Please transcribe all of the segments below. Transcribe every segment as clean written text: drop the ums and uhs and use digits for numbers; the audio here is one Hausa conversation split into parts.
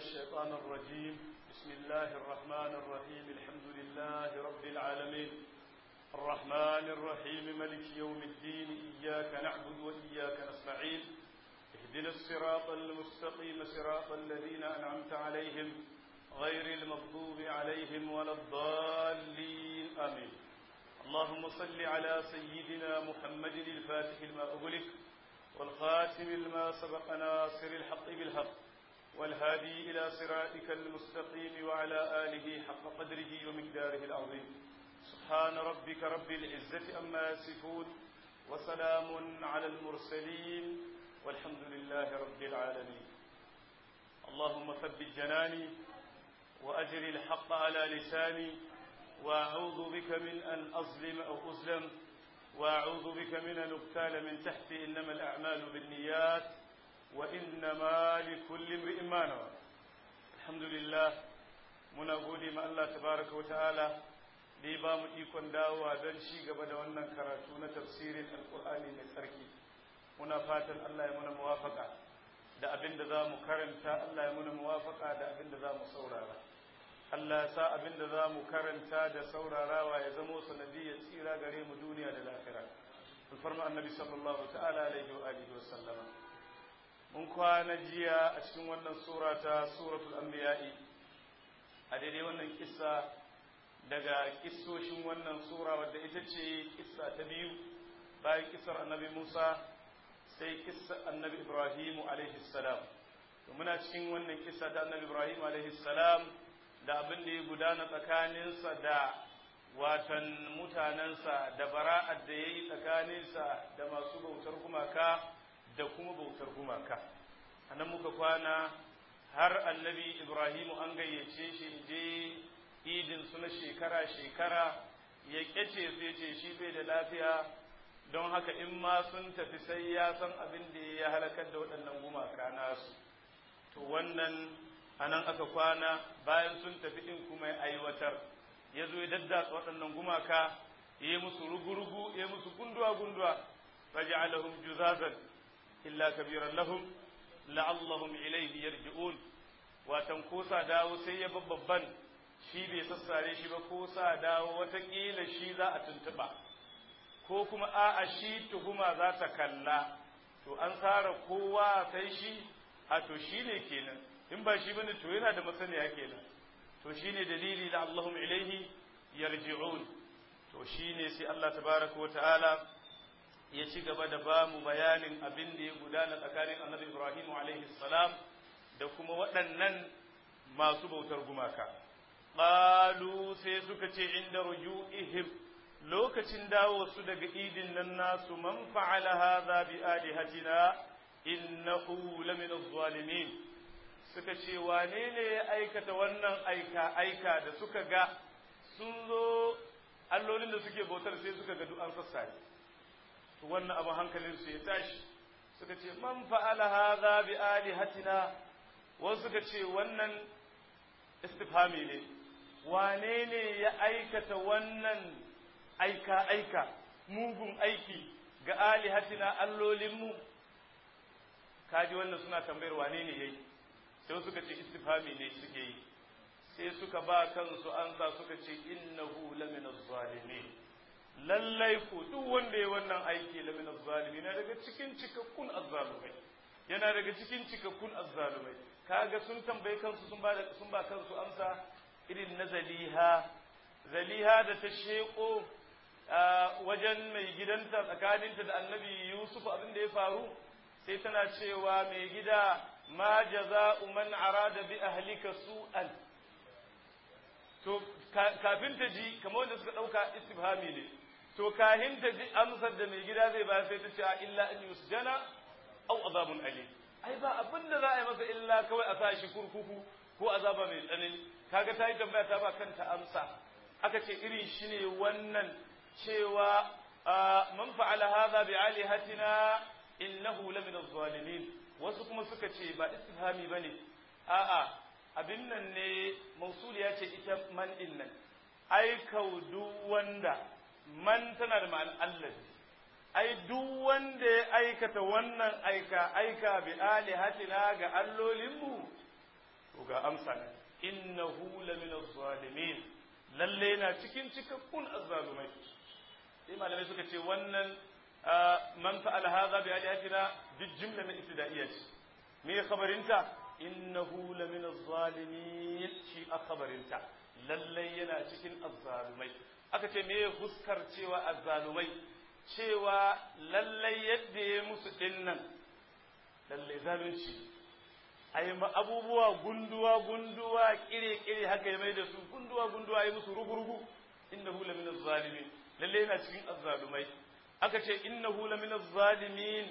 الشيطان الرجيم. بسم الله الرحمن الرحيم. الحمد لله رب العالمين الرحمن الرحيم ملك يوم الدين. إياك نعبد وإياك نستعين. اهدنا الصراط المستقيم صراط الذين أنعمت عليهم غير المغضوب عليهم ولا الضالين آمين. اللهم صل على سيدنا محمد الفاتح لما أغلق والخاتم لما سبق ناصر الحق بالحق والهادي إلى صراطك المستقيم وعلى آله حق قدره ومقداره العظيم. سبحان ربك رب العزة أما يصفون وسلام على المرسلين والحمد لله رب العالمين. اللهم ثبت جناني وأجر الحق على لساني وأعوذ بك من أن أظلم أو أظلم وأعوذ بك من أن أغتال من تحتي. إنما الأعمال بالنيات وإنما لكل امرئ ما نوى. الحمد لله muna gode ma Allah tabaraka wa ta'ala da ya ba mu ikon dawowa don ci gaba da wannan karatu na tafsirin alkur'ani mai tsarki. Muna fatan Allah ya muna muwafaka da abin da za mu karanta, Allah ya muna muwafaka da abin da za mu saurara. Allah ya sa abin da za mu karanta da saurarawa ya zamo sanadiyyar tsira gare mu duniya da lahira. Alfarma annabi sallallahu ta'ala alaihi wa alihi wa sallama. Mun kwana jiya a cikin wannan sura ta suratul anbiya'i a daidai wannan kissa daga kissoshin wannan sura wadda ita ce kissa ta biyu bayan kissar annabi Musa sai kissar annabi Ibrahim alaihi salam. To muna cikin wannan kissa ta annabi Ibrahim alaihi salam da abin da ya gudana tsakaninsa da watan mutanensa da bara'ar da ya yi tsakaninsa da masu bautar gumaka da kuma bautar gumaka. A nan muka kwana har annabi Ibrahimu an gayyace shi je idinsu na shekara-shekara ya ƙyace sai ce shi bai da lafiya, don haka in ma sun tafi sai ya san abin da ya halakar da waɗannan gumaka nasu. To wannan a nan aka kwana bayan sun tafi ɗin kuma ya aiwatar, ya zo ya daddatsa waɗannan gumaka, ya yi musu rugu-rugu, ya yi musu gunduwa-gunduwa, faja'alahum juzazan illa kabiran lahum la'allahum ilayhi yarji'un. Watan ko sa dawo sai ya babban shi bai sassare shi ba, ko sa dawo watakila shi za a tuntuɓa, ko kuma a'a shi tuhuma za ta kalla, to an tsara kowa sai shi, a to shi ne kenan, in ba shi bane to yana da masaniya kenan, to shi ne dalili da Allahum ilaihi yarji'un. To shi ne sai Allah tabaraka wa ta'ala ya ci gaba da ba mu bayanin abin da ya gudana tsakanin annabi Ibrahim alaihi salam da kuma waɗannan masu bautar gumaka. Qalu sai suka ce inda ruju'ihim lokacin dawo su daga idin nan nasu, man fa'ala hadha bi alihatina innahu lamina adh-dhalimin. Suka ce wane ne ya aikata wannan aika da suka ga sun zo allolin da suke bautar sai suka ga du'an sassare. To wannan abu hankalinsu ya tashi, suka ce man fa'ala hadha bi alihatina. Wasu suka ce wannan istifhami ne, wane ne ya aikata wannan aika mugun aiki ga alihatina allolinmu? Kaji wannan suna tambayar wane ne yayi, sai suka ce istifhami ne suke yi, sai suka ba kansu ansa suka ce innahu lamina zalimin. Lallai ku duk wanda ya wannan aiki lamina zalimin yana daga cikin cikakkun azzalumai, yana daga cikin cikakkun azzalumai. Kaga sun tambaye kansu sun ba kansu amsa irin na Zaliha da ta sheko wajen mai gidanta tsakaninta da annabi Yusuf abin da ya faru, sai tana cewa mai gida ma jaza'u man arada bi ahlika su'an. To kafin ta ji kamar wanda suka dauka istifhami ne, to kahin ta ji amsar da mai gida zai ba sai ta ce illa an yusjana aw azabun alim. Ai ba abin da za a yi masa illa kawai a sa shi kurkuku ko azaba mai tsanani. Kaga ta yi tambaya ta ba kanta amsa. Aka ce irin shi ne wannan cewa man fa'ala hadha bi alihatina innahu lamina adh-dhalimin. Wasu kuma suka ce ba istifhami bane, a'a abin nan ne mausuliya ce ita man din nan. Ai kaudu wanda man tana da ma'anar Allah, ai duk wanda ya aikata wannan aika bi alihatina ga allolinmu to ga amsa nan innahu lamina zalimin lalle yana cikin cikakkun azzalumai sai malamai suka ce wannan man fa'ala hadha bi ayatina duk jumla na ibtida'iyya ce me khabarinta innahu lamina zalimin shi khabarinta lalle yana cikin azzalumai aka ce me huskar cewa azzalumai cewa lalle yadda ya musu dinnan lalle zalunci ai ma abubuwa gunduwa kire haka ya mai da su gunduwa ai musu rugu innahu lamina zalimin lalle yana cikin azzalumai aka ce innahu lamina zalimin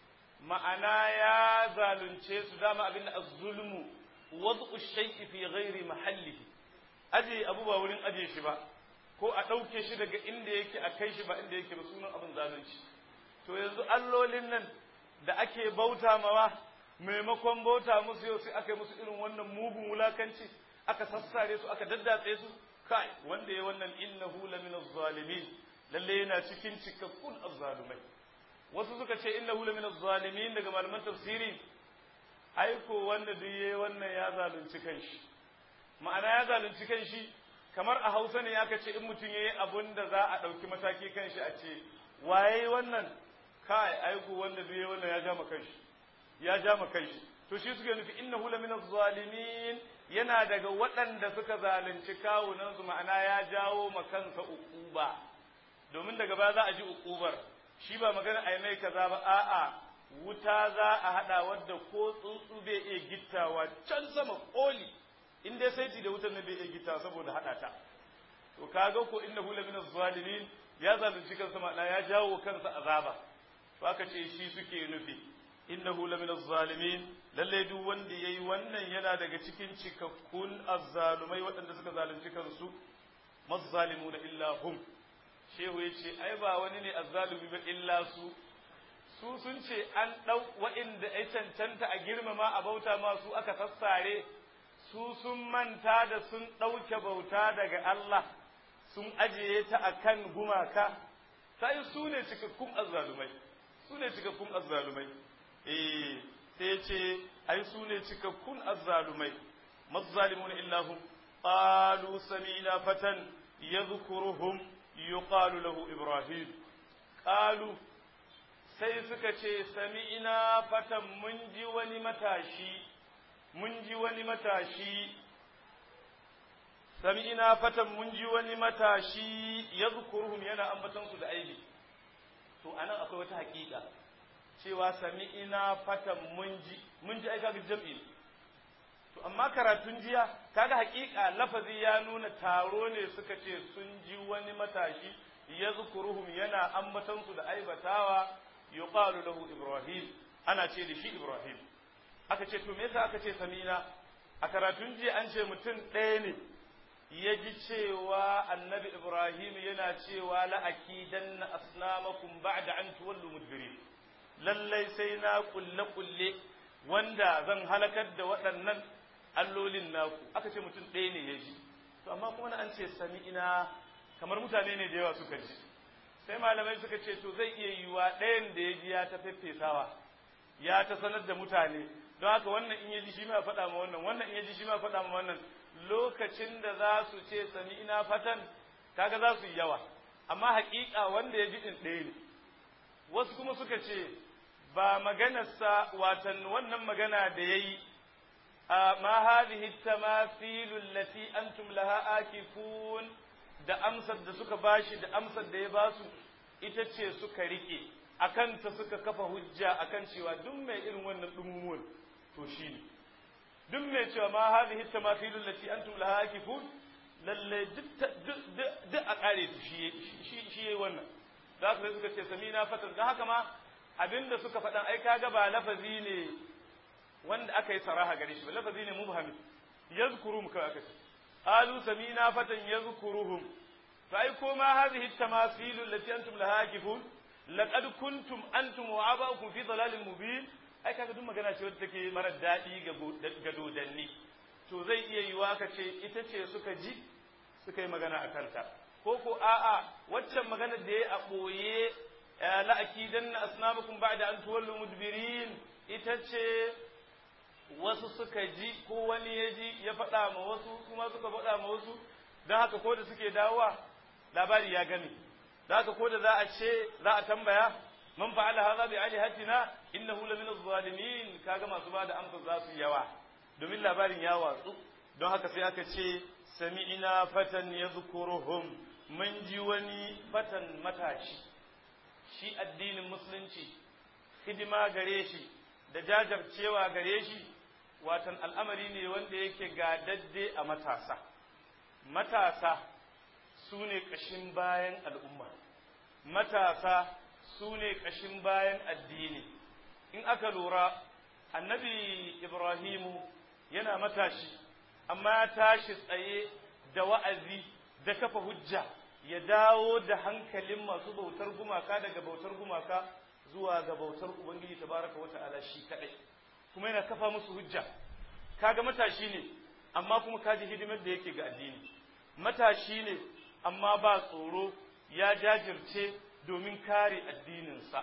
ma'ana ya zalunce su dama abinda az-zulmu wad'u shay'i fi ghairi mahallihi aje abu ba wurin aje shi ba ko a dauke shi daga inda yake a kai shi ba inda yake ba sunan abin zalunci to yanzu allolin nan da ake bauta mawa maimakon bauta musu yau sai aka yi musu irin wannan mugun wulakanci aka sassare su aka daddatse su kai wanda ya wannan innahu lamina zalimin lalle yana cikin cikakkun azzalumai wasu suka ce innahu lamina zalimin daga malaman tafsiri aiko wanda duk yayi wannan ya zalunci kanshi ma'ana ya zalunci kanshi kamar a Hausa ne aka ce in mutum yayi abun da za a dauki mataki kanshi a ce waye wannan kai aiko wanda duk yayi wannan ya jama kanshi to shi suke nufi innahu lamina zalimin yana daga waɗanda suka zalunci kawunan su ma'ana ya jawo ma kansa uquba domin daga baya za a ji uqubar shi ba magana ai mai kaza ba a'a wuta za a hada wadda ko tsuntsu bai iya gittawa can sama koli in dai sai da wutar ne bai iya gittawa saboda hada ta to kaga ko innahu lamina zalimin ya zalunci kansa ma'ana ya jawo kansa azaba to aka ce shi suke nufi innahu lamina zalimin lalle duk wanda yayi wannan yana daga cikin cikakkun azzalumai waɗanda suka zalunci kansu mazzalimuna illa hum shehu yace ai ba wani ne azzalumi ba illa su sun ce an dau wa'inda ai cancanta a girmama a bauta ma su aka sassare su sun manta da sun dauke bauta daga Allah sun ajiye ta akan gumaka sai su ne cikakkun azzalumai sai ce ai su ne cikakkun azzalumai mazzalimun illahum qalu samina fatan yadhkuruhum yuqalu lahu ibrahim qalu sai suka ce sami'na fatan mun ji wani matashi yadhkuruhum yana ambatan su da aibi to anan akwai wata hakika cewa sami'ina fatan mun ji ai kaga jam'i to amma karatun jiya kaga hakika lafazi ya nuna taro ne suka ce sun ji wani matashi yazkuruhum yana ambatan su da aibatawa yuqalu lahu ibrahim ana ce da shi ibrahim aka ce to me yasa aka ce sami'ina a karatun jiya an ce mutum ɗaya ne ya ji cewa annabi ibrahim yana cewa la akidanna asnamakum ba'da an tuwallu mudbirin lallai sai na kulle wanda zan halakar da waɗannan allolin naku aka ce mutum ɗaya ne ya ji to amma kuma an ce sami'ina kamar mutane ne da yawa suka ji sai malamai suka ce to zai iya yiwa ɗayan da ya ji ya ta feffesawa ya ta sanar da mutane don haka wannan in ya ji shi ma faɗa ma wannan in ya ji shi ma faɗa ma wannan lokacin da za su ce sami'ina fatan kaga za su yi yawa amma haƙiƙa wanda ya ji ɗin ɗaya ne wasu kuma suka ce ba maganarsa watan wannan magana da ya yi ma hadhihi tamathilu allati antum laha akifun da amsar da suka bashi da amsar da ya basu ita ce suka rike akan ta suka kafa hujja akan cewa duk mai irin wannan dumumuwan to shine duk mai cewa ma hadhihi tamathilu allati antum laha akifun lalle duk a kare su shi yayi wannan da haka suka ce samina fatan da haka ma abinda suka faɗan ai kaga ba lafazi ne wanda aka yi saraha gare shi ba lafazi ne mubhami yazkurum ka aka ce qalu samina fatan yazkuruhum fa ai ko ma hadhihi tamasil allati antum laha akifun laqad kuntum antum wa aba'ukum fi dalalin mubin ai kaga duk magana ce wadda take mara dadi ga dodanni to zai iya yiwa ka ce ita ce suka ji suka yi magana akan ta ko a'a waccan maganar da yayi a boye la akidanna asnabakum ba'da an tuwallu mudbirin ita ce wasu suka ji ko wani ya ji ya faɗa ma wasu kuma suka faɗa ma wasu don haka ko da suke dawowa labari ya gami don haka ko da za a tambaya man fa'ala hadha bi alihatina innahu la min az-zalimin kaga masu bada amsa za su yawa domin labarin ya watsu don haka sai aka ce sami'ina fatan yadhkuruhum mun ji wani fatan matashi shi addinin musulunci hidima gare shi da jajircewa gare shi watan al'amari ne wanda yake gadadde a matasa su ne ƙashin bayan al'umma matasa su ne ƙashin bayan addini in aka lura annabi ibrahimu yana matashi amma ya tashi tsaye da wa'azi da kafa hujja ya dawo da hankalin masu bautar gumaka daga bautar gumaka zuwa ga bautar ubangiji tabaraka wa ta'ala shi kadai kuma yana kafa musu hujja kaga matashi ne amma kuma kaji hidimar da yake ga addini matashi ne amma ba tsoro ya jajirce domin kare addininsa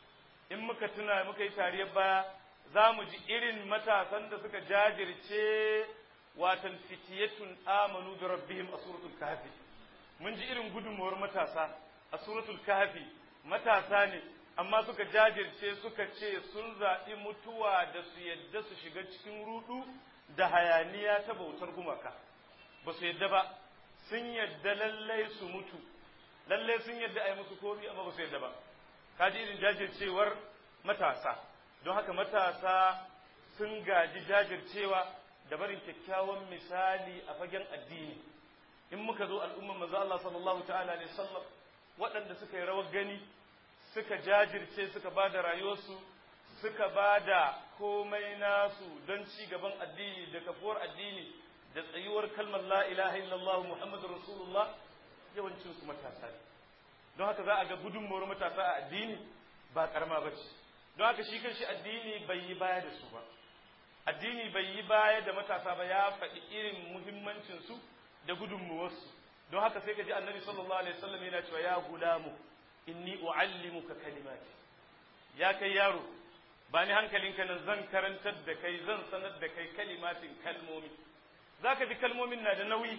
in muka tuna muka yi tariyar baya za mu ji irin matasan da suka jajirce watan fitiyatun amanu bi rabbihim a suratul kahfi mun ji irin gudunmuwar matasa a suratul kahfi matasa ne amma suka jajirce suka ce sun zaɓi mutuwa da su yadda su shiga cikin rudu da hayaniya ta bautar gumaka ba su yadda ba sun yadda lallai su mutu lallai sun yadda a yi musu komi amma ba su yadda ba kaji irin jajircewar matasa don haka matasa sun gaji jajircewa da barin kyakkyawan misali a fagen addini in muka zo al'ummar manzo Allah sallallahu ta'ala alaihi wasallam waɗanda suka yi rawar gani suka jajirce suka ba da rayuwarsu suka ba da komai nasu don ci gaban addini da kafuwar addini da tsayuwar kalmar la ilaha illallah muhammadur rasulullah yawancin su matasa ne don haka za a ga gudunmuwar matasa a addini ba karama ba ce don haka shi kanshi addini bai yi baya da su ba addini bai yi baya da matasa ba ya faɗi irin muhimmancin su da gudunmuwarsu don haka sai ka ji annabi sallallahu alaihi wasallam yana cewa ya gulamu inni uallimuka kalimati ya kai yaro ba ni hankalinka nan zan karantar da kai zan sanar da kai kalimatin kalmomi zaka ji kalmomin na da nauyi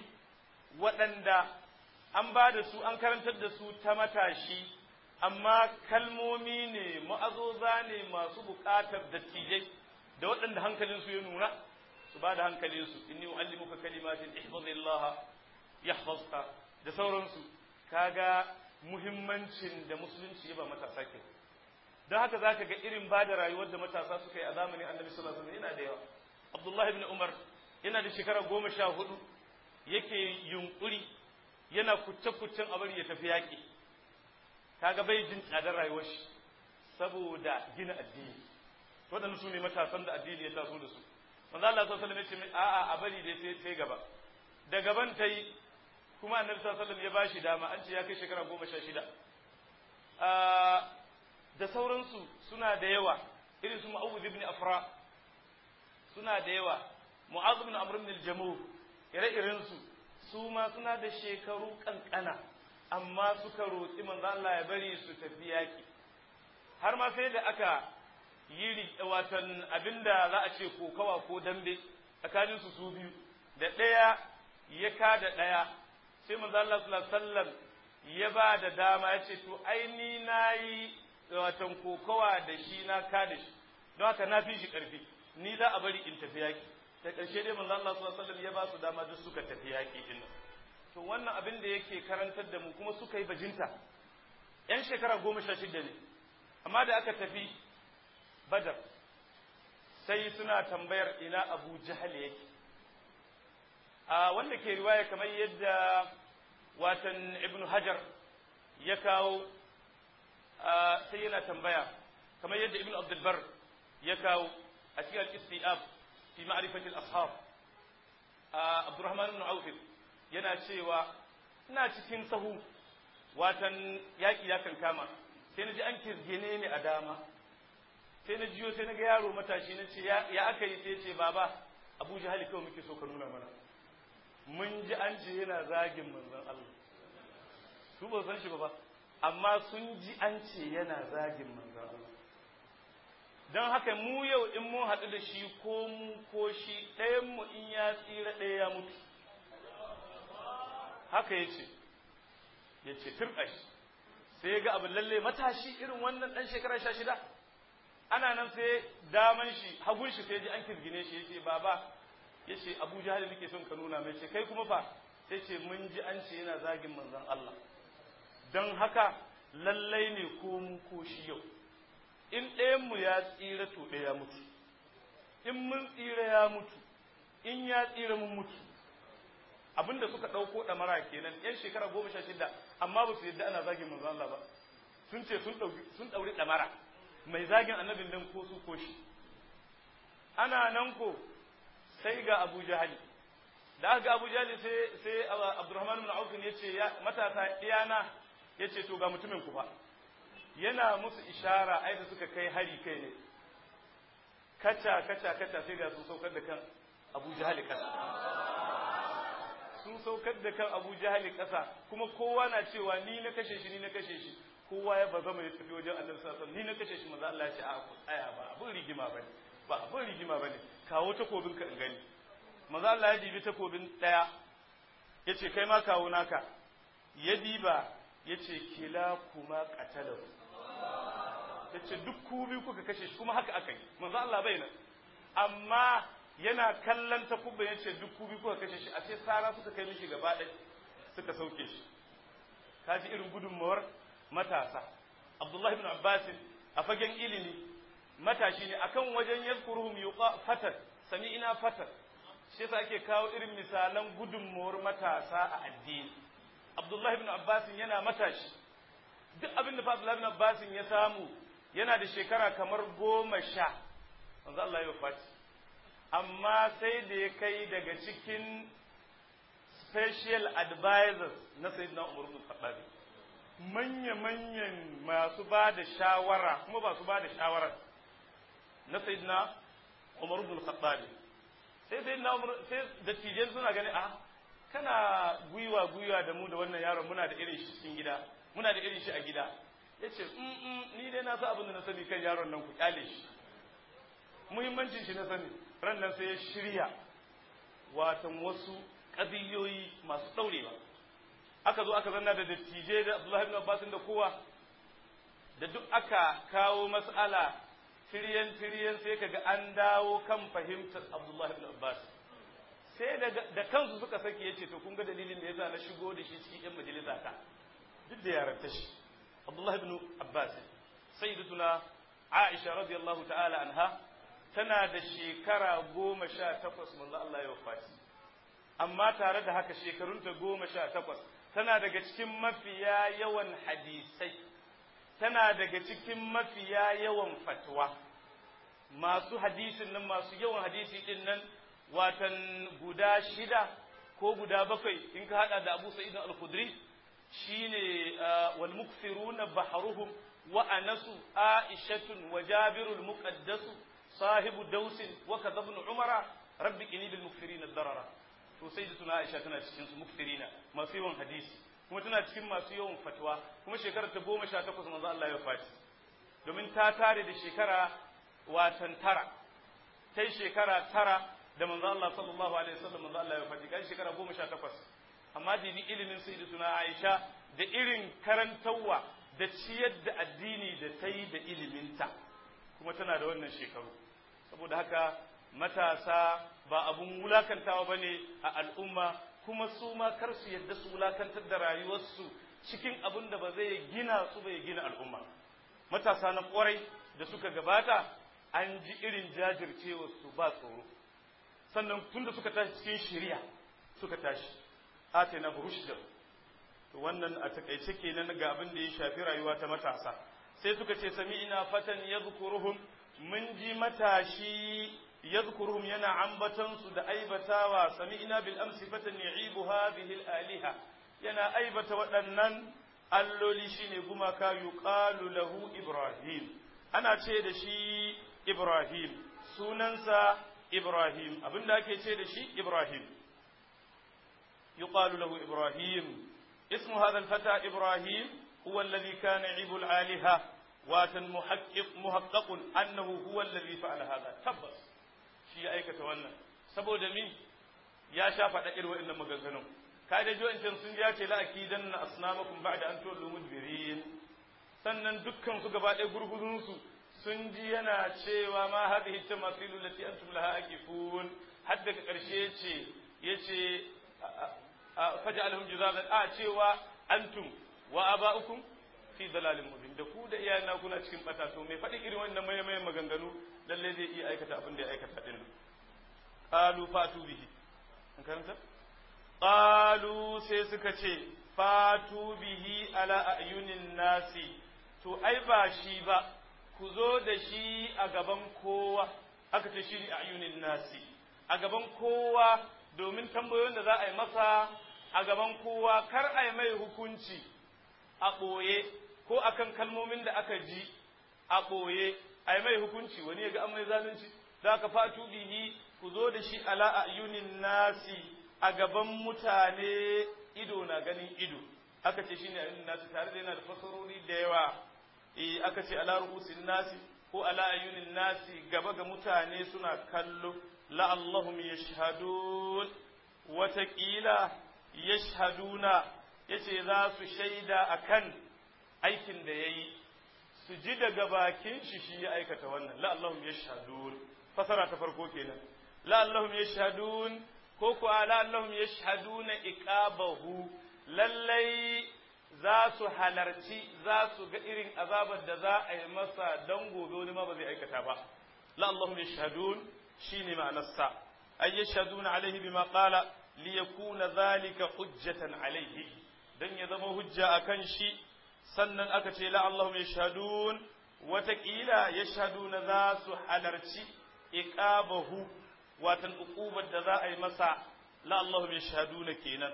waɗanda an ba da su an karantar da su ta matashi amma kalmomi ne ma'azoza ne masu buƙatar dattijai da waɗanda hankalinsu ya nuna su ba da hankalinsu inni uallimuka kalimatin ihfazillah yahfazka da sauransu kaga muhimmancin da musulunci ya ba matasa ke don haka za ka ga irin ba da rayuwar da matasa suka yi a zamanin annabi sallallahu alaihi wasallam yana da yawa abdullahi ibn umar yana da shekara 14 yake yunkuri yana kuce-kucen abin ya tafi yaƙi kaga bai jin tsadar rayuwar shi saboda gina addini waɗanda su ne matasan da addini ya taso da su manzo Allah sallallahu alaihi wasallam ya ce a'a a bari dai sai gaba da gaban ta yi kuma annabi sallallahu alaihi wasallam ya bashi dama an ce ya kai shekara 16 da sauransu suna da yawa irin su Mu'awwidh ibn Afra suna da yawa Mu'adh ibn Amr ibn al-Jamuh ire-iren su ma suna da shekaru kankana amma suka roƙi manzo Allah ya bari su tafi yaki har ma sai da aka yi watan abinda za a ce kokawa ko dambe tsakanin su biyu da ɗaya ya kada ɗaya sai manzo Allah sallallahu alaihi wasallam ya ba da dama ya ce to ai ni nayi watan kokawa da shi na kada shi don haka na fi shi karfi ni za a bari in tafi yaki da ƙarshe dai manzo Allah sallallahu alaihi wasallam ya ba su dama duk suka tafi yaki din to wannan abin da yake karantar da mu kuma suka yi bajinta yan shekara 16 ne amma da aka tafi Badar sai suna tambayar ina Abu Jahal yake wanda ke riwaya kamar yadda watan Ibn Hajar ya kawo sai yana tambaya kamar yadda Ibn Abdul Bar ya kawo a cikin al-Istiab fi ma'rifati al-ashab Abdurrahman ibn Auf yana cewa ina cikin sahu watan yaki ya kankama sai naji an kirgene ni a dama sai na jiyo sai na ga yaro matashi na ce ya aka yi sai ce baba Abu Jahal kawai muke so ka nuna mana mun ji an ce yana zagin manzon Allah su ba san shi ba amma sun ji an ce yana zagin manzon Allah don haka mu yau in mun haɗu da shi ko mu ko shi ɗayanmu in ya tsira ɗaya ya mutu haka ya ce turɓashi sai ya ga abin lalle matashi irin wannan ɗan shekara 16 ana nan sai daman shi hagun shi sai ji an kirgine shi ya ce baba ya ce Abu Jahal nake son ka nuna mai ce kai kuma fa sai ce mun ji an ce yana zagin manzon Allah don haka lallai ne ko mu ko shi yau in ɗayanmu ya tsira to ɗaya mutu in mun tsira ya mutu in ya tsira mun mutu abinda suka ɗauko ɗamara kenan yan shekara 16 amma ba su yadda ana zagin manzon Allah ba sun ce sun ɗauri ɗamara mai zagin annabin nan ko su ko shi ana nan ko sai ga Abu Jahali da aka ga Abu Jahali sai Abdurrahman ibn Auf ya ce matasa iyana ya ce to ga mutumin ku fa yana musu ishara ai da suka kai hari kai ne kaca sai ga sun saukar da kan Abu Jahali kasa sun saukar da kan Abu Jahali kasa kuma kowa na cewa ni na kashe shi kowa ya bazama ya tafi wajen Annabi sallallahu alaihi wasallam ni na kashe shi manzo Allah ya ce a ku tsaya ba abun rigima bane kawo takobin ka in gani manzo Allah ya dibi takobin daya yace kai ma kawo naka ya diba yace kila kuma qatalahu yace duk ku biyu kuka kashe shi kuma haka aka yi manzo Allah bai nan amma yana kallon takubban yace duk ku biyu kuka kashe shi a sai sara suka kai mishi gaba ɗaya suka sauke shi kaji irin gudunmawar matasa Abdullah ibn Abbas a fagen ilimi matashi ne akan wajen yazkuruhum fatar sami'ina fatar shi yasa ake kawo irin misalan gudunmawar matasa a addini Abdullah ibn Abbas yana matashi duk abin da fa Abdullah ibn Abbas ya samu yana da shekara kamar 10 manzo Allah ya wafati amma sai da ya kai daga cikin special advisors na Sayyidina Umar ibn Khattab manya-manyan masu ba da shawara kuma ba su ba da shawara na Sayyidina Umar ibn Khattab sai Sayyidina Umar sai dattijan suna gani kana gwiwa da mu da wannan yaron muna da irin shi cikin gida muna da irin shi a gida yace ni dai na sa abin da na sani kan yaron nan ku kyale shi muhimmancin shi na sani ran nan sai ya shirya watan wasu kadiyoyi masu daurewa aka zo aka zanna da dattijai da Abdullah ibn Abbas da kowa da duk aka kawo mas'ala tiriyan sai kaga an dawo kan fahimtar Abdullah ibn Abbas sai da kansu suka saki yace to kun ga dalilin da yasa na shigo da shi cikin yan majalisa ta duk da yaranta shi Abdullah ibn Abbas sayyidatuna Aisha radiyallahu ta'ala anha tana da shekara 18 manzo Allah ya wafati amma tare da haka shekarunta 18 tana daga cikin mafiya yawan hadisai tana daga cikin mafiya yawan fatwa masu hadisin nan masu yawan hadisi din nan watan guda 6 ko guda 7 in ka hada da Abu Sa'id al-Khudri shine wal mukthiruna bahruhum wa anasu aishatun wa jabirul muqaddasu sahibu dausin wa kadha ibn umara rabbi qini bil mukthirina ad-darara to sayyidatuna aisha tana cikin su mukthirina masu yawan hadisi kuma tana cikin masu yawan fatwa kuma shekarar ta 18 manzo Allah ya fati domin ta tare da shekara watan tara tai shekara tara da manzo Allah sallallahu alaihi wasallam manzo Allah ya fati kai shekara 18 amma dini ilimin sayyidatuna aisha da irin karantawa da ciyar da addini da tai da iliminta kuma tana da wannan shekaru saboda haka matasa ba abun wulakantawa bane a al'umma kuma su ma kar su yadda su wulakantar da rayuwarsu cikin abin da ba zai gina su bai gina al'umma matasa na kwarai da suka gabata an ji irin jajircewar su ba tsoro sannan tunda suka tashi cikin shari'a suka tashi atina burushda to wannan a takaice kenan ga abin da ya shafi rayuwa ta matasa sai suka ce sami'ina fatan yadhkuruhum mun ji matashi yadhkuruhum yana ambatan su da aibatawa sami'ina bil amsi fatan ya'ibu hadhihi al aliha yana aibata waɗannan alloli shine gumaka yuqalu lahu ibrahim ana ce da shi ibrahim sunansa ibrahim abinda ake ce da shi ibrahim yuqalu lahu ibrahim ismu hadha al fata ibrahim huwa alladhi kana ya'ibu al aliha watan muhaqqaqun annahu huwa alladhi fa'ala hadha tabbas shi ya aikata wannan saboda mi ya sha faɗa irin wa'annan maganganun ka da jo in sun ya ce la akidanna asnamakum ba'da an tuwallu mudbirin sannan dukkan su gaba ɗaya gurgurun su sun ji yana cewa ma hadhihi tamasilu lati antum laha aqifun har daga ƙarshe yace faj'alhum juzazan a cewa antum wa aba'ukum fi dalalin mubin da ku da iyayena kuna cikin bata to mai faɗi irin wannan mayan maganganu lalle zai iya aikata abin da ya aikata din qalu fatu bihi an karanta qalu sai suka ce fatu bihi ala ayunin nasi to ai ba shi ba ku zo da shi a gaban kowa aka ce shi ne ayunin nasi a gaban kowa domin tambayoyin da za a yi masa a gaban kowa kar a yi mai hukunci a ɓoye ko akan kalmomin da aka ji a ɓoye a yi mai hukunci wani ya ga an mai zalunci za ka fatu bihi ku zo da shi ala ayunin nasi a gaban mutane ido na ganin ido aka ce shi ne ayunin nasi tare da yana da fasarori da yawa aka ce ala ru'usin nasi ko ala ayunin nasi gaba ga mutane suna kallo la'allahum yashhadun watakila yashhaduna yace za su shaida akan aikin da yayi su ji daga bakin shi ya aikata wannan la'allahum yashhadun fasara ta farko kenan la'allahum yashhadun ko ko la'allahum yashhaduna iqabahu lallai za su halarci za su ga irin azabar da za a yi masa dan gobe wani ma ba zai aikata ba la'allahum yashhadun shine ma'anarsa ay yashhaduna alaihi bima qala liyakuna dhalika hujjatan alaihi dan ya zama hujja akan shi sannan aka ce la'allahum yashhadun watakila yashhaduna za su halarci iqabahu watan uqubar da za a yi masa la'allahum yashhaduna kenan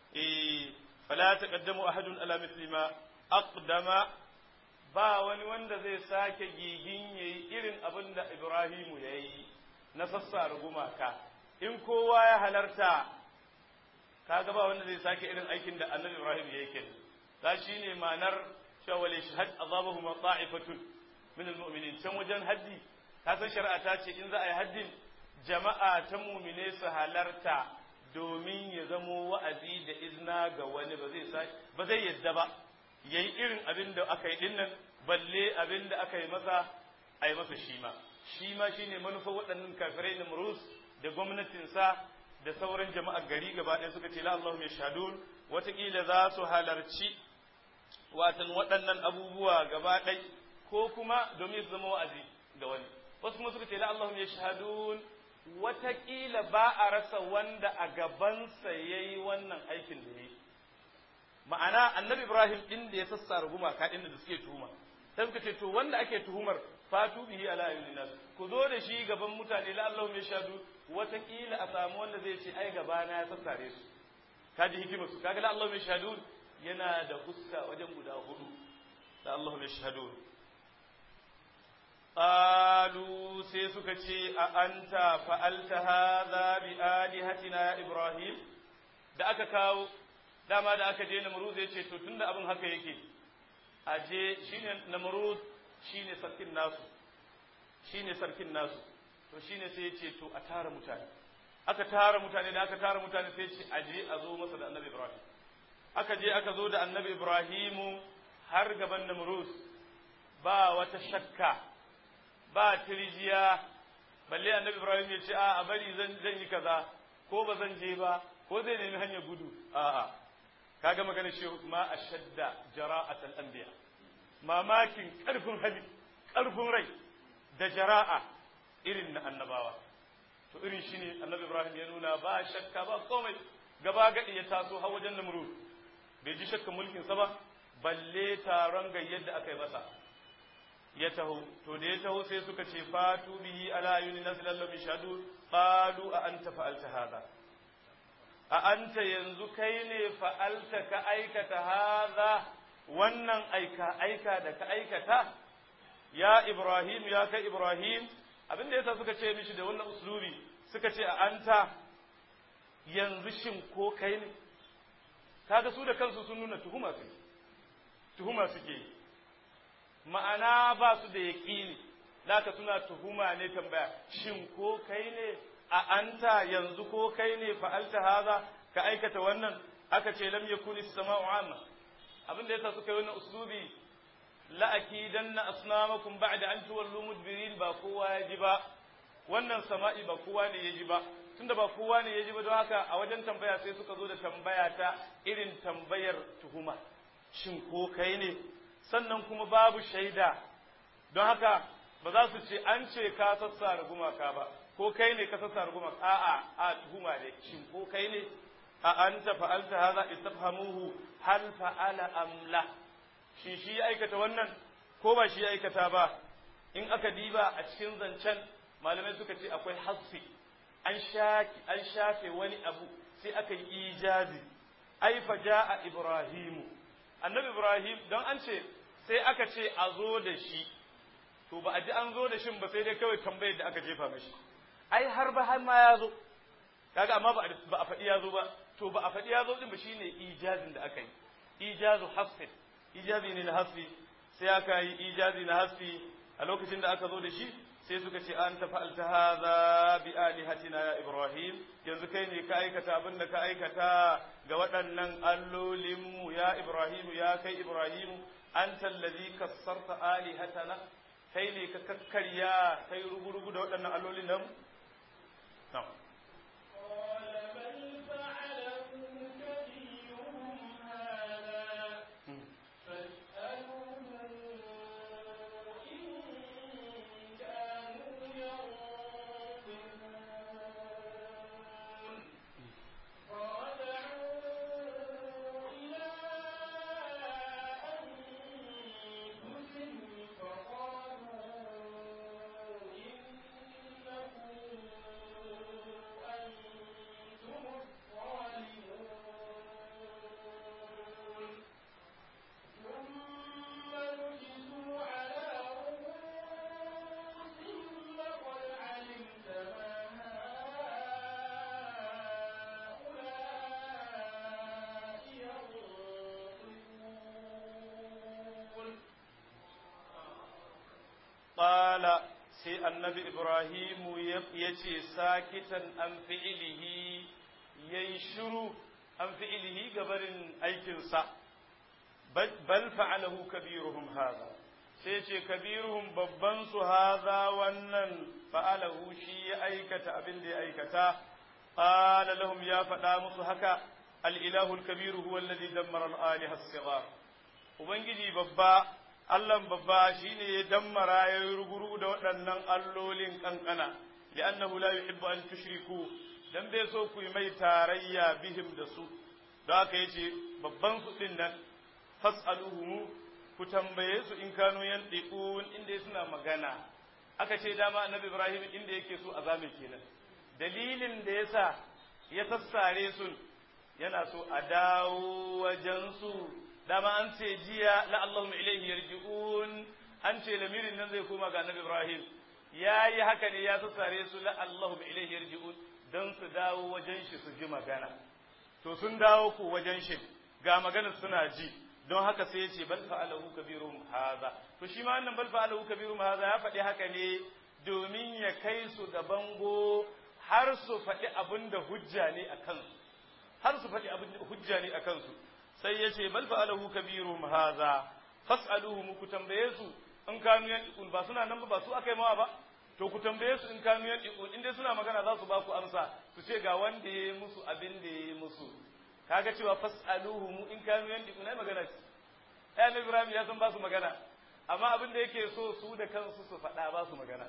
fala taqaddamu ahadun ala mithli ma aqdama ba wani wanda zai sake gigin yayi irin abin da Ibrahimu yayi na sassara gumaka in kowa ya halarta kaga ba wanda zai sake irin aikin da Annabi Ibrahim yayi kenan da shine ma'anar cewa wal shahad azabahum ta'ifatun min almu'minin can wajen haddi ka san shari'a ta ce in za a yi haddin jama'a ta mu'mine su halarta domin ya zamo wa'azi da izna ga wani ba zai yadda ba yayi irin abin da aka yi dinnan balle abin da aka yi masa a yi masa shi ma shine manufar waɗannan kafirai Namrus da gwamnatinsa da sauran jama'ar gari gaba ɗaya suka ce la Allahum yashhadun watakila za su halarci watan waɗannan abubuwa gaba ɗai ko kuma domin su zama wa'azi ga wani wasu kuma suka ce la Allahum yashhadun watakila ba a rasa wanda a gabansa yayi wannan aikin da yayi ma'ana annabi Ibrahim din da ya sassara gumaka din da suke tuhuma sai suka ce to wanda ake tuhumar fatu bihi ala ayyuhin nas ku zo da shi gaban mutane la Allahum yashhadu watakila a samu wanda zai ce ai gaba na ya sassare su kaji hikimar su kaga la Allahum yashhadu yana da fuska wajen guda hudu la Allahum yashhadu qalu sai suka ce a anta fa'alta hadha bi alihatina ya Ibrahim da aka kawo dama da aka je Namrud ya ce to tunda abin haka yake aje shine Namrud shine sarkin nasu to shine sai ya ce to a tara mutane aka tara mutane da aka tara mutane sai ya ce aje a zo masa da Annabi Ibrahim aka je aka zo da Annabi Ibrahimu har gaban Namrud ba wata shakka ba tirjiya balle Annabi Ibrahim ya ce a bari zan yi kaza ko ba zan je ba ko zai nemi hanyar gudu a'a kaga magana shi ma ashadda jara'atul anbiya mamakin karfin hali karfin rai da jara'a irin na annabawa to irin shine Annabi Ibrahim ya nuna ba shakka ba komai gaba gadi ya taso har wajen Namrud bai ji shakka mulkin sa ba balle taron gayyar da aka yi masa ya taho to da ya taho sai suka ce fatu bihi ala ayuni nas lallahu bishadu qalu a anta fa'alta hadha a anta yanzu kai ne fa'alta ka aikata hadha wannan aika da ka aikata ya Ibrahim ya kai Ibrahim abinda yasa suka ce mishi da wannan uslubi suka ce a anta yanzu shin ko kai ne kaga su da kansu sun nuna tuhuma suke ma'ana ba su da yaqini laka suna tuhuma ne tambaya shin ko kai ne a anta yanzu ko kai ne fa'alta haza ka aikata wannan aka ce lam yakuni as-sama'u 'amma abinda yasa suka yi wannan uslubi la akidanna asnamakum ba'da an tuwallu mudbirin ba kowa ya ji ba wannan sama'i ba kowa ne ya ji ba tunda ba kowa ne ya ji ba don haka a wajen tambaya sai suka zo da tambaya ta irin tambayar tuhuma shin ko kai ne sannan kuma babu shaida don haka ba za su ce an ce ka sassara gumaka ba ko kai ne ka sassara gumaka a'a a tuhuma ne shin ko kai ne a anta fa'alta hadha istafhamuhu hal fa'ala am la shi aikata wannan ko ba shi aikata ba in aka diba a cikin zancen malamai suka ce akwai hasfi an shafe wani abu sai aka yi ijazi ai fa jaa ibrahimu annabi ibrahim don an ce sai aka ce a zo da shi to ba a ji an zo da shin ba sai dai kawai tambayar da aka jefa mashi ai har ma ya zo kaga amma ba a faɗi ya zo ba to ba a faɗi ya zo din ba shine ijazin da aka yi ijazu hasfi ijazi ne na hasfi sai aka yi ijazi na hasfi a lokacin da aka zo da shi sai suka ce an tafa'alta hadha bi alihatina ya ibrahim yanzu kai ne ka aikata abin da ka aikata ga waɗannan allolinmu ya ibrahim ya kai ibrahim anta allazi kassarta alihatana kai ne ka kakkarya kai rugurugu da waɗannan allolin nan na'am qala sai annabi ibrahimu yace sakitan an fi'ilihi yayi shiru an fi'ilihi gabarin aikinsa bal fa'alahu kabiruhum hadha sai ce kabiruhum babban su hadha wannan fa'alahu shi ya aikata abin da ya aikata qala lahum ya faɗa musu haka al-ilahu al-kabiru huwa alladhi dammara al-aliha as-sighar ubangiji babba Allah babba shine ya dammara ya ruguru da waɗannan allolin kankana li'annahu la yuhibbu an tushriku dan bai so ku yi mai tarayya bihim da su da haka yace babban su din nan fas'aluhum ku tambaye su in kanu yantiqun inda suna magana aka ce dama annabi Ibrahim inda yake so a zame kenan dalilin da yasa ya sassare su yana so a dawo wajen su dama an ce jiya la'allahum ilayhi yarji'un an ce lamirin nan zai koma ga annabi Ibrahim yayi haka ne ya sassare su la'allahum ilayhi yarji'un dan su dawo wajen shi su ji magana to sun dawo ku wajen shi ga maganar suna ji don haka sai ya ce bal fa'alahu kabiruhum hadha to shi ma wannan bal fa'alahu kabiruhum hadha ya faɗi haka ne domin ya kai su ga bango har su faɗi abin da hujja ne a kansu har su faɗi abin da hujja ne a kansu sai ya ce bal fa'alahu kabiruhum hadha fas'aluhum ku tambaye su in kanu yantiqun ba suna nan ba su akai mawa ba to ku tambaye su in kanu yantiqun in dai suna magana za su ba ku amsa su ce ga wanda yayi musu abin da yayi musu kaga cewa fas'aluhum in kanu yantiqun ai magana ce ai Ibrahim ya san ba su magana amma abin da yake so su da kansu su faɗa ba su magana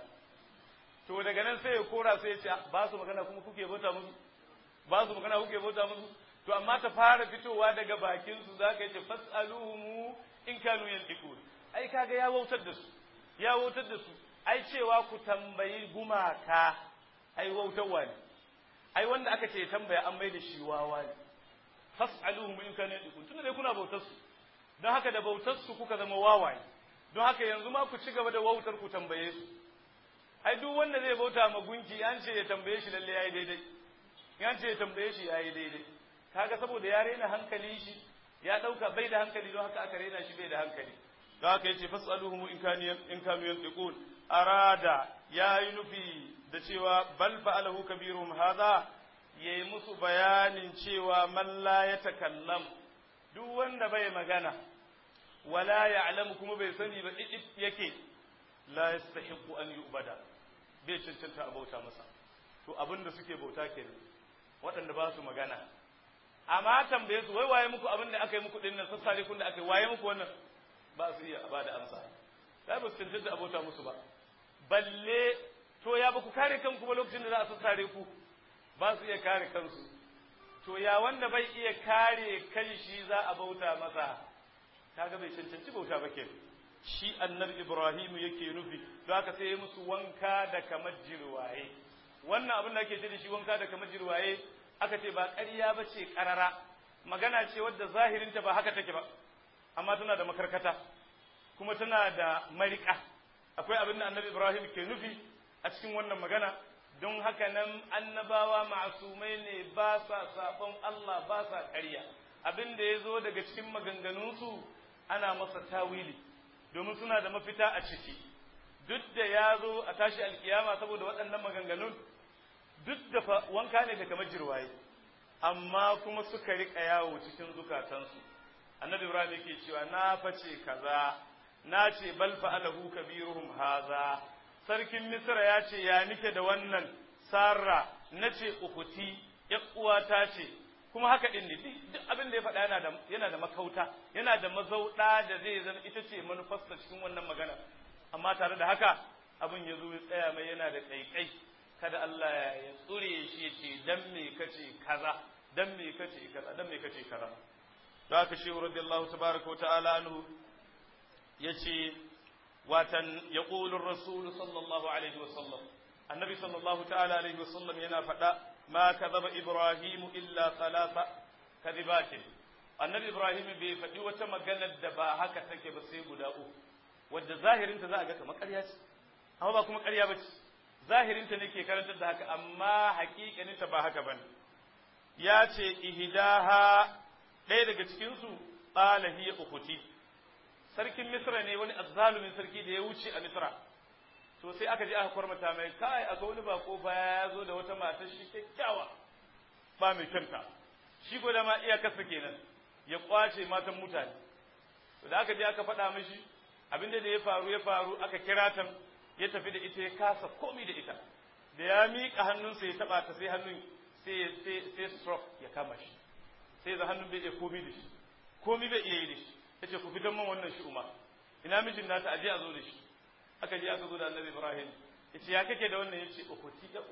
to daga nan sai ya kora sai ya ce ba su magana kuma kuke bauta musu ba su magana kuke bauta musu to amma ta fara fitowa daga bakin su zaka yi fas'aluhum in kanu yantiqun ai kaga ya wautar da su ya wautar da su ai cewa ku tambayi gumaka ai wautarwa ne ai wanda aka ce tambaya an mai da shi wawa ne fas'aluhum in kanu yantiqun tunda dai kuna bautar su don haka da bautar su kuka zama wawaye don haka yanzu ma ku ci gaba da wautar ku tambaye su ai duk wanda zai bauta ma gunki an ce ya tambaye shi lalle yayi daidai an ce ya tambaye shi yayi daidai kaga saboda ya rena hankali shi ya dauka bai da hankali don haka aka rena shi bai da hankali da haka yace fasaluhum in kanu yantiqun arada yayi nufi da cewa bal fa'alahu kabiruhum hadha yayi musu bayanin cewa man la yatakallam duk wanda bai magana wala ya'lamu kuma bai sani ba yake la yastahiqu an yu'bada bai cancanta a bauta masa to abinda suke bauta kenan waɗanda ba su magana amma tambaye su wai waye muku abinda aka yi muku dinnan sassare kun da aka yi waye muku wannan ba su iya ba da amsa sai ba su cancanta a bauta musu ba balle to ya ba ku kare kanku ba lokacin da za a sassare ku ba su iya kare kansu to ya wanda bai iya kare kan shi za a bauta masa kaga bai cancanci bauta ba ke shi annabi Ibrahim yake nufi don haka sai ya musu wanka da kamar jirwaye wannan abin da ake ce da shi wanka da kamar jirwaye aka ce ba ƙarya ba ce ƙarara magana ce wadda zahirinta ba haka take ba amma tana da makarkata kuma tana da mariƙa akwai abin da annabi Ibrahim ke nufi a cikin wannan magana don haka nan annabawa ma'asumai ne ba sa sabon Allah ba sa ƙarya abin da ya zo daga cikin maganganunsu ana masa tawili domin suna da mafita a ciki duk da ya zo a tashi alkiyama saboda waɗannan maganganun duk da wanka ne da kamar jirwaye amma kuma suka riƙa yawo cikin zukatansu annabi Ibrahim yake cewa na face kaza na ce bal fa'alahu kabiruhum haza sarkin Misra ya ce ya nike da wannan sarra na ce ukuti ya uwata ce kuma haka din ne duk abin da ya faɗa yana da makauta yana da mazauɗa da zai zama ita ce manufarsa cikin wannan magana amma tare da haka abin ya zo ya tsaya mai yana da ƙaiƙai kada Allah ya tsure shi ya ce dan me kace kaza dan me kace kaza dan me kace kaza da haka shi radiyallahu tabaraka wa ta'ala anhu yace watan yaqulu ar-rasul sallallahu alaihi wa sallam annabi sallallahu ta'ala alaihi wa sallam yana faɗa ma kadhaba ibrahim illa thalatha kadibatin annabi ibrahim bai faɗi wata magana da ba haka take ba sai guda uku wadda zahirinta za a ga kamar ƙarya ce amma ba kuma ƙarya ba ce zahirinta ne ke karantar da haka amma haƙiƙaninta ba haka bane ya ce ihdaha ɗaya daga cikinsu qala hiya ukhti sarkin misra ne wani azzalumin sarki da ya wuce a misra to sai aka je aka kwarmata mai kai aka wani bako baya ya zo da wata matar shi kyakkyawa ba mai kyanta shi ko da ma iyakarsa kenan ya kwace matan mutane to da aka je aka faɗa mishi abin da ya faru aka kira ta ya tafi da ita ya kasa komi da ita da ya miƙa hannunsa ya taɓa ta sai hannun sai stroke ya kama shi sai za hannun bai iya komi da shi komi bai iya yi da shi ya ce ku fitan man wannan shi umar ina mijin nata aje a zo da shi aka je aka zo da annabi ibrahim ya ce ya kake da wannan ya ce ukhti ya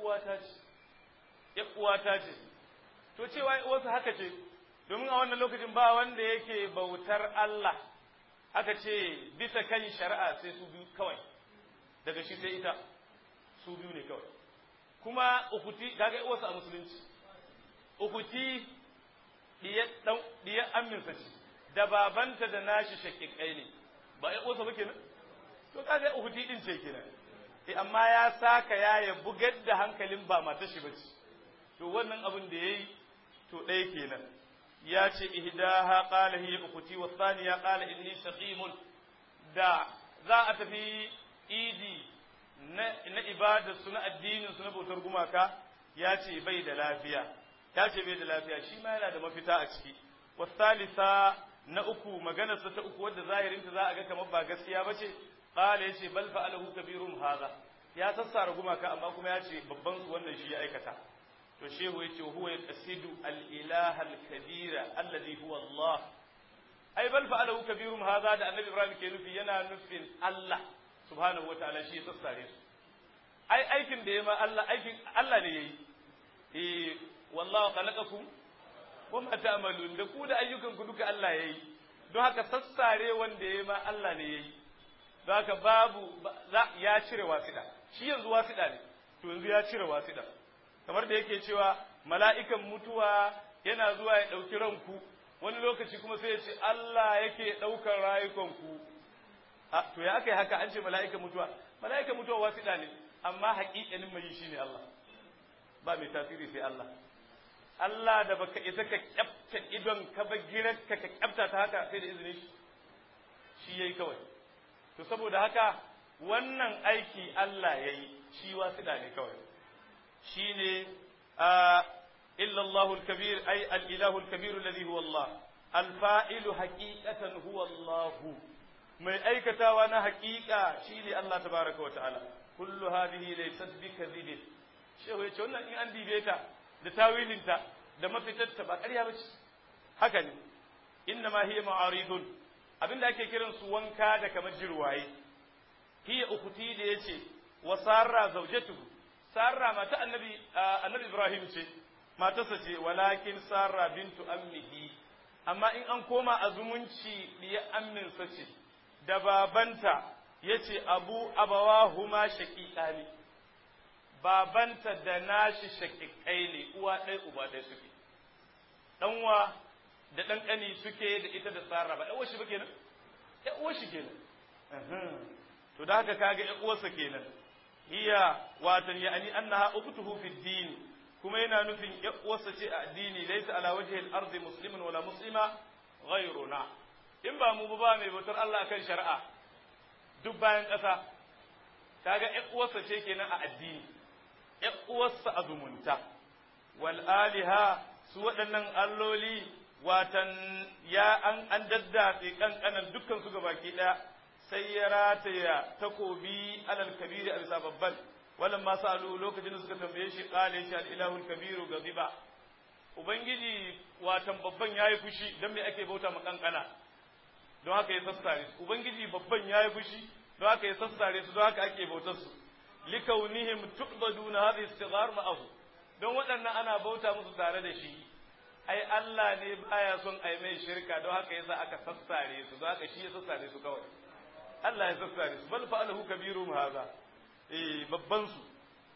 uwata ce to cewa uwarsa haka ce domin a wannan lokacin ba wanda yake bautar Allah aka ce bisa kan shari'a sai su biyu kawai daga shi sai ita su biyu ne kawai kuma ukhti kaga uwarsa a musulunci ukhti diya aminsa ce da babanta da nashi shakikai ne ba ya uwarsa ba kenan to kaga ukhti din ce kenan amma ya saka ya bugar da hankalin ba matar shi bace to wannan abin da yayi to ɗaya kenan ya ce ihdaha qala hiya ukhti wa thaniya qala inni saqimun da za a tafi idi na ibadar su na addinin su na bautar gumaka ya ce bai da lafiya shi ma yana da mafita a ciki wa thalitha na uku maganar sa ta uku wadda zahirin ta za a ga kamar ba gaskiya bace qala yace bal fa'alahu kabirum hadha ya sassara gumaka amma kuma ya ce babban su wannan shi ya aikata to shehu yace huwa yaqsidu al-ilaha al-kabira alladhi huwa Allah ai bal fa'alahu kabirum hadha da annabi Ibrahim ke nufi yana nufin Allah subhanahu wataala shi ya sassare su ai aikin da yayi ma Allah aikin Allah ne yayi wallahu khalaqakum wama ta'malun da ku da ayyukan ku duka Allah yayi don haka sassare wanda yayi ma Allah ne yayi don haka babu ya cire wasida shi yanzu wasida ne to yanzu ya cire wasida kamar da yake cewa mala'ikan mutuwa yana zuwa ya ɗauki ranku wani lokaci kuma sai ya ce Allah yake ɗaukar rayukanku to ya aka yi haka an ce mala'ikan mutuwa wasiɗa ne amma haƙiƙanin mai shi ne Allah ba mai tasiri sai Allah da baka isa ka kyafta idon ka ba girar ka kyafta ta haka sai da izinin shi yayi kawai to saboda haka wannan aiki Allah yayi shi wasida ne kawai shine illa Allahul kabir ay al-ilahu al-kabir alladhi huwa Allah al-fa'ilu haqiqatan huwa Allah mai aikatawa na haqiqa shine Allah tabaaraka wa ta'ala kullu hadhihi laysat bikadhib shehu yace wannan in an dibe ta da tawilinta da mafitarta ba ƙarya bace haka ne inna ma hiya ma'aridun abinda ake kiran su wanka da kamar jirwaye hiya ukhti da yace wa sarra zawjatuhu sarra mata annabi Ibrahim ce matarsa ce walakin sarra bintu ammihi amma in an koma a zumunci diya amminsa ce da babanta yace abawahuma shaqiqani babanta da nashi shaqiqai ne uwa ɗaya uba ɗaya suke ɗanwa da ɗan ƙani suke da ita da sarra ba ɗan uwarshi ba kenan ɗan uwarshi kenan to da haka kaga ɗan uwarsa kenan hiya watan ya'ani annaha ukhtuhu fi din kuma yana nufin ɗan uwarsa ce a addini laysa ala wajhi al-ard muslimun wala muslima ghayruna in ba mu ba mai bautar Allah akan shari'a duk bayan ƙasa kaga ɗan uwarsa ce kenan a addini ɗan uwarsa a zumunta wal aliha su waɗannan alloli watan ya an daddatse kankanan dukkan su gabaki ɗaya sai ya rataya takobi alal kabiri a bisa babban wannan ma sa'alu lokacin da suka tambaye shi qala shi al ilahul kabiru gaziba ubangiji watan babban yayi fushi dan me ake bauta ma kankana don haka ya sassare su ubangiji babban yayi fushi don haka ya sassare su don haka ake bautar su likaunihim tuqbaduna hadhihi istighar ma'ahu don waɗannan ana bauta musu tare da shi ai Allah ne baya son ai mai shirka don haka yasa aka sassare su don haka shi ya sassare su kawai Allah ya sassare su bal fa'alahu kabirum hadha babban su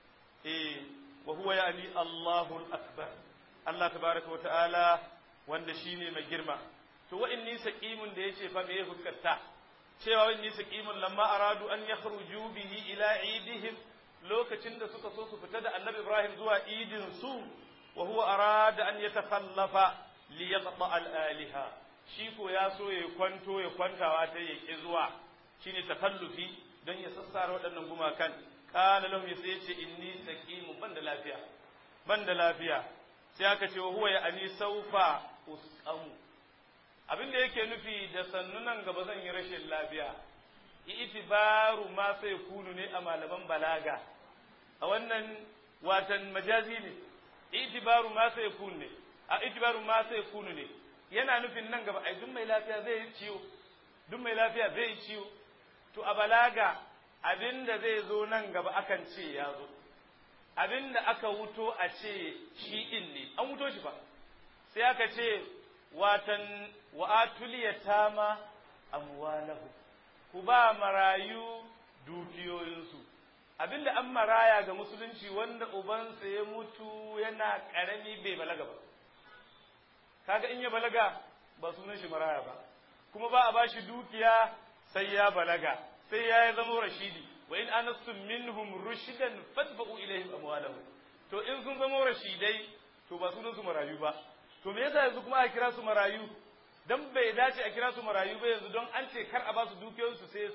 wa huwa yani Allahu akbar Allah tabaaraka wa ta'ala wanda shine mai girma to wa inni saqimun da yace fa me huskatta cewa wa inni saqimun lamma aradu an yakhruju bihi ila idihim lokacin da suka so su fita da Annabi Ibrahim zuwa idin su wa huwa arada an yatakhallafa li yaqta al aliha shi ko ya so ya kwanto ya kwantawa ta yake zuwa shine takallufi don ya sassara waɗannan gumakan qala lahum sai ce inni saqimun banda lafiya sai aka ce wa huwa ya ani saufa usqamu abinda yake nufi da sannunan gaba zan yi rashin lafiya itibaru ma sai kunu ne a malaman balaga a wannan watan majazi ne itibaru ma sai kunu ne a itibaru ma sai kunu ne yana nufin nan gaba ai duk mai lafiya zai yi ciwo duk mai lafiya zai yi ciwo to a balaga abinda zai zo nan gaba akan ce ya zo abinda aka wuto a ce shi din ne an wuto shi fa sai aka ce watan wa'atul yatama amwalahu ku ba marayu dukiyoyinsu abinda an maraya ga musulunci wanda ubansa ya mutu yana karami bai balaga ba kaga in ya balaga ba sunan shi maraya ba kuma ba a bashi dukiya sai ya balaga sai ya zama rashidi wa in anastum minhum rushdan fadfa'u ilayhim amwalahum to in sun zama rashidai to ba sunan su marayu ba to me yasa yanzu kuma a kira su marayu dan bai dace a kira su marayu ba yanzu don an ce kar a ba su dukiyoyinsu sai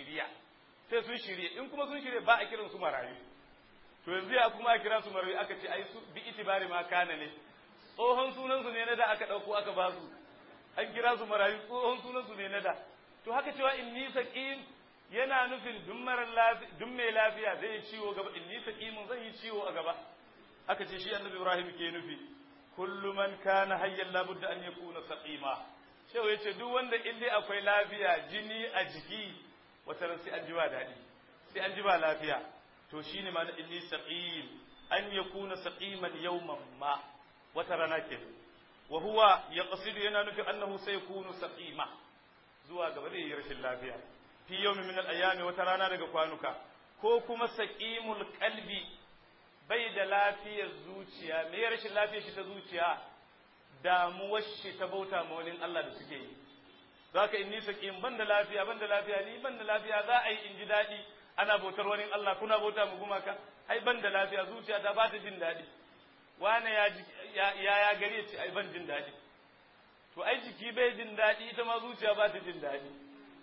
sun shirya in kuma sun shirya ba a kiran su marayu to yanzu ya kuma a kira su marayu aka ce ai su bi itibari ma kana ne tsohon sunan su ne na da aka dauko aka ba su an kira su marayu tsohon sunan su ne na da to haka cewa inni saqim yana nufin duk mai lafiya zai yi ciwo gaba inni saqimun zai yi ciwo a gaba aka ce shi annabi Ibrahim ke nufi kullu man kana hayyan la budda an yakuna saqima shehu yace duk wanda in dai akwai lafiya jini a jiki wata ran sai an ji ba dadi sai an ji ba lafiya to shine ma inni saqim an yakuna saqiman yawman ma wata rana ke wa huwa yaqsidu yana nufi annahu sayakunu saqima zuwa gaba zai yi rashin lafiya fi yawmin min al-ayami wata rana daga kwanuka ko kuma saqimul qalbi bai da lafiyar zuciya me rashin lafiyar shi ta zuciya damuwar shi ta bauta ma wani Allah da suke yi zaka inni saqim banda lafiya ni banda lafiya za a yi in ji dadi ana bautar wani Allah kuna bauta mu gumaka ai banda lafiya zuciya ta ba ta jin dadi wane ya gari ya ce ai ban jin dadi to ai jiki bai jin dadi ita ma zuciya ba ta jin dadi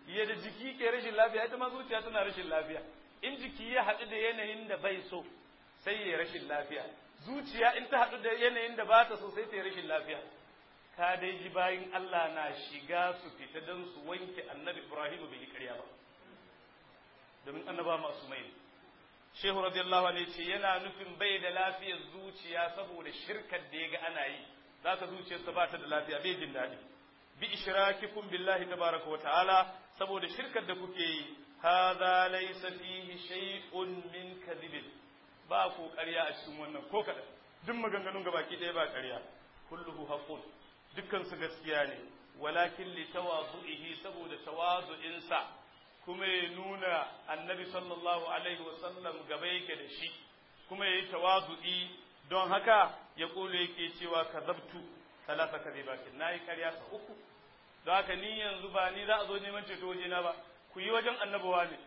yadda jiki ke rashin lafiya ita ma zuciya tana rashin lafiya in jiki ya haɗu da yanayin da bai so sai ya rashin lafiya zuciya in ta haɗu da yanayin da ba ta so sai ta yi rashin lafiya ka dai ji bayin Allah na shiga su fita don su wanke annabi Ibrahim bai yi ƙarya ba domin annaba masu mai shehu radiyallahu anhu ce yana nufin bai da lafiyar zuciya saboda shirkar da ya ga ana yi zaka zuciyarsa ba ta da lafiya bai jin daɗi bi ishrakikum billahi tabaraka wa ta'ala saboda shirkar da kuke yi hadha laysa fihi shay'un min kadhib ba ko ƙarya a cikin wannan ko kadan duk maganganun gabaki ɗaya ba ƙarya kulluhu haqqun dukkan su gaskiya ne walakin li tawadu'ihi saboda tawadu'insa kuma ya nuna annabi sallallahu alaihi wa sallam gaba yake da shi kuma yayi tawadu'i don haka ya kula yake cewa kazabtu talata kadhibatin nayi ƙarya sa uku don haka ni yanzu ba ni za a zo neman ceto wajena ba ku yi wajen annabawa ne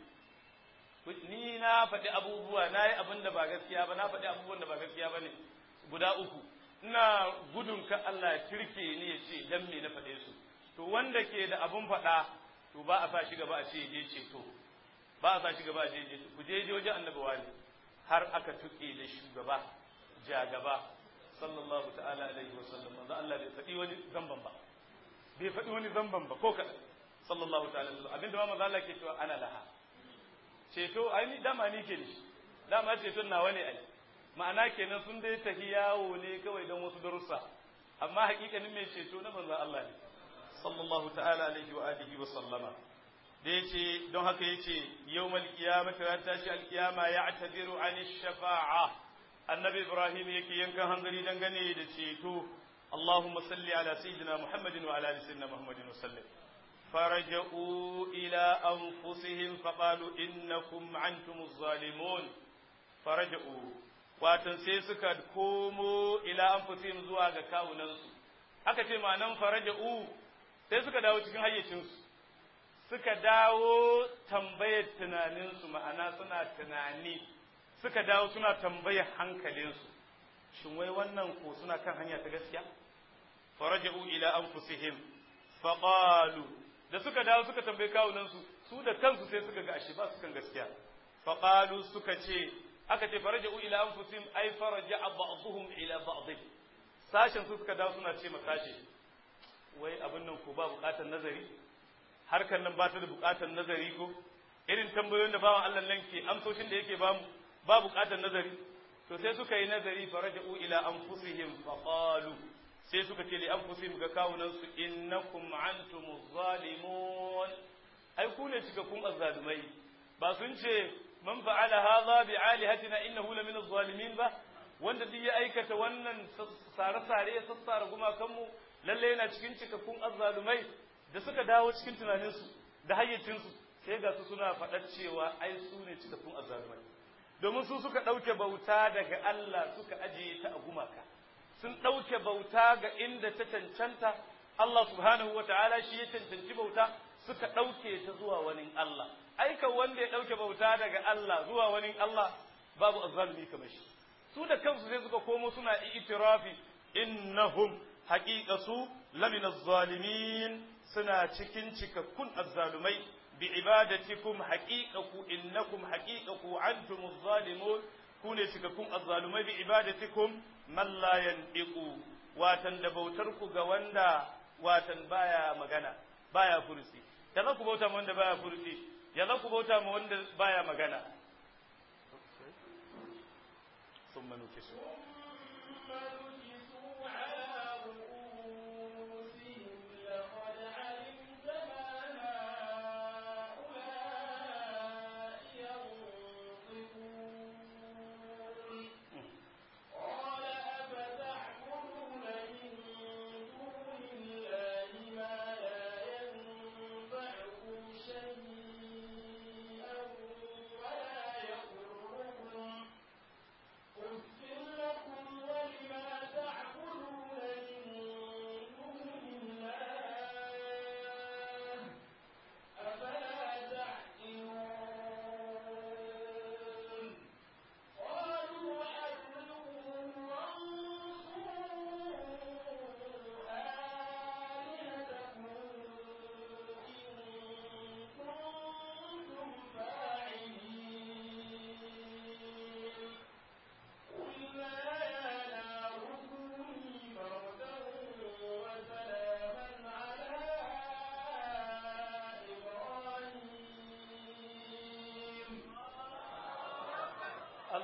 ni na faɗi abubuwa na yi abin da ba gaskiya ba na faɗi abubuwan da ba gaskiya ba ne guda uku ina gudun ka Allah ya kirke ni ya ce dan me na faɗe su to wanda ke da abun faɗa to ba a sa shi gaba a ce je ceto ba a sa shi gaba a ce je ku je wajen annabawa ne har aka tuke da shugaba jagaba sallallahu ta'ala alaihi wasallam manzo Allah bai faɗi wani zamban ba bai faɗi wani zamban ba ko kaɗan sallallahu ta'ala alaihi wasallam abinda ma manzo Allah ke cewa ana laha ceto ai ni dama ni ke da shi dama ceton nawa ne ai ma'ana kenan sun dai tafi yawo ne kawai don wasu darussa amma hakikanin mai ceto na manzo Allah ne sallallahu ta'ala alaihi wa alihi wa sallama da yace don haka yace yawmal qiyamati ran tashi alqiyama ya'tadiru an shafa'a annabi ibrahim yake yankan hanzari dangane da ceto اللهم صل على سيدنا محمد وعلى ال سيدنا محمد وسلم فرجعوا إلى أنفسهم فقالوا إنكم عنتم الظالمون فرجعوا watan sai suka komo ila anfusihim zuwa ga kawunansu aka ce ma'anan faraja'u sai suka dawo cikin hayyacinsu suka dawo tambayar tunaninsu ma'ana suna tunani suka dawo suna tambayar hankalinsu shin wai wannan ko suna kan hanya ta gaskiya faraja'u ila anfusihim faqalu da suka dawo suka tambaye kawunansu su da kansu sai suka ga ashe ba su kan gaskiya faqalu suka ce aka ce faraja'u ila anfusihim ay faraja'a ba'dhum ila ba'd sashen su suka dawo suna ce masashi wai abin nan ko ba bukatar nazari harkar nan ba ta da bukatar nazari ko irin tambayoyin da bawan Allah nan ke amsoshin da yake bamu ba bukatar nazari to sai suka yi nazari faraja'u ila anfusihim faqalu sai suka ce li anfusihim ga kawunan su innakum antumuz zalimun ai ku ne cikakkun azzalumai ba sun ce man fa'ala hadha bi alihatina innahu lamin az-zalimin ba wanda duk ya aikata wannan sare-sare ya sassara gumakan mu lalle yana cikin cikakkun azzalumai da suka dawo cikin tunaninsu da hayyacinsu sai ga su suna faɗar cewa ai su ne cikakkun azzalumai domin su suka ɗauke bauta daga Allah suka ajiye ta a gumaka sun ɗauke bauta ga inda ta cancanta Allah subhanahu wa ta'ala shi ya cancanci bauta suka ɗauke ta zuwa wani Allah aika wanda ya ɗauke bauta daga Allah zuwa wani Allah babu azzalumi kamar shi su da kansu sai suka komo suna itirafi innahum haqiqatu lamina zalimin suna cikin cikakkun azzalumai bi ibadatikum haqiqaku innakum haqiqaku antumuz zalimun ku ne cikakkun azzalumai bi ibadatikum man la yandiqu watan da bautar ku ga wanda watan baya magana baya furuci ya za ku bauta ma wanda baya furuci ya za ku bauta ma wanda baya magana ثم نكسوا على رؤوسهم لقد علمت ما هؤلاء ينطقون قال أفتعبدون من دون الله ما لا ينفعكم شيئا ولا يضركم أفل لكم ولما تعبدون من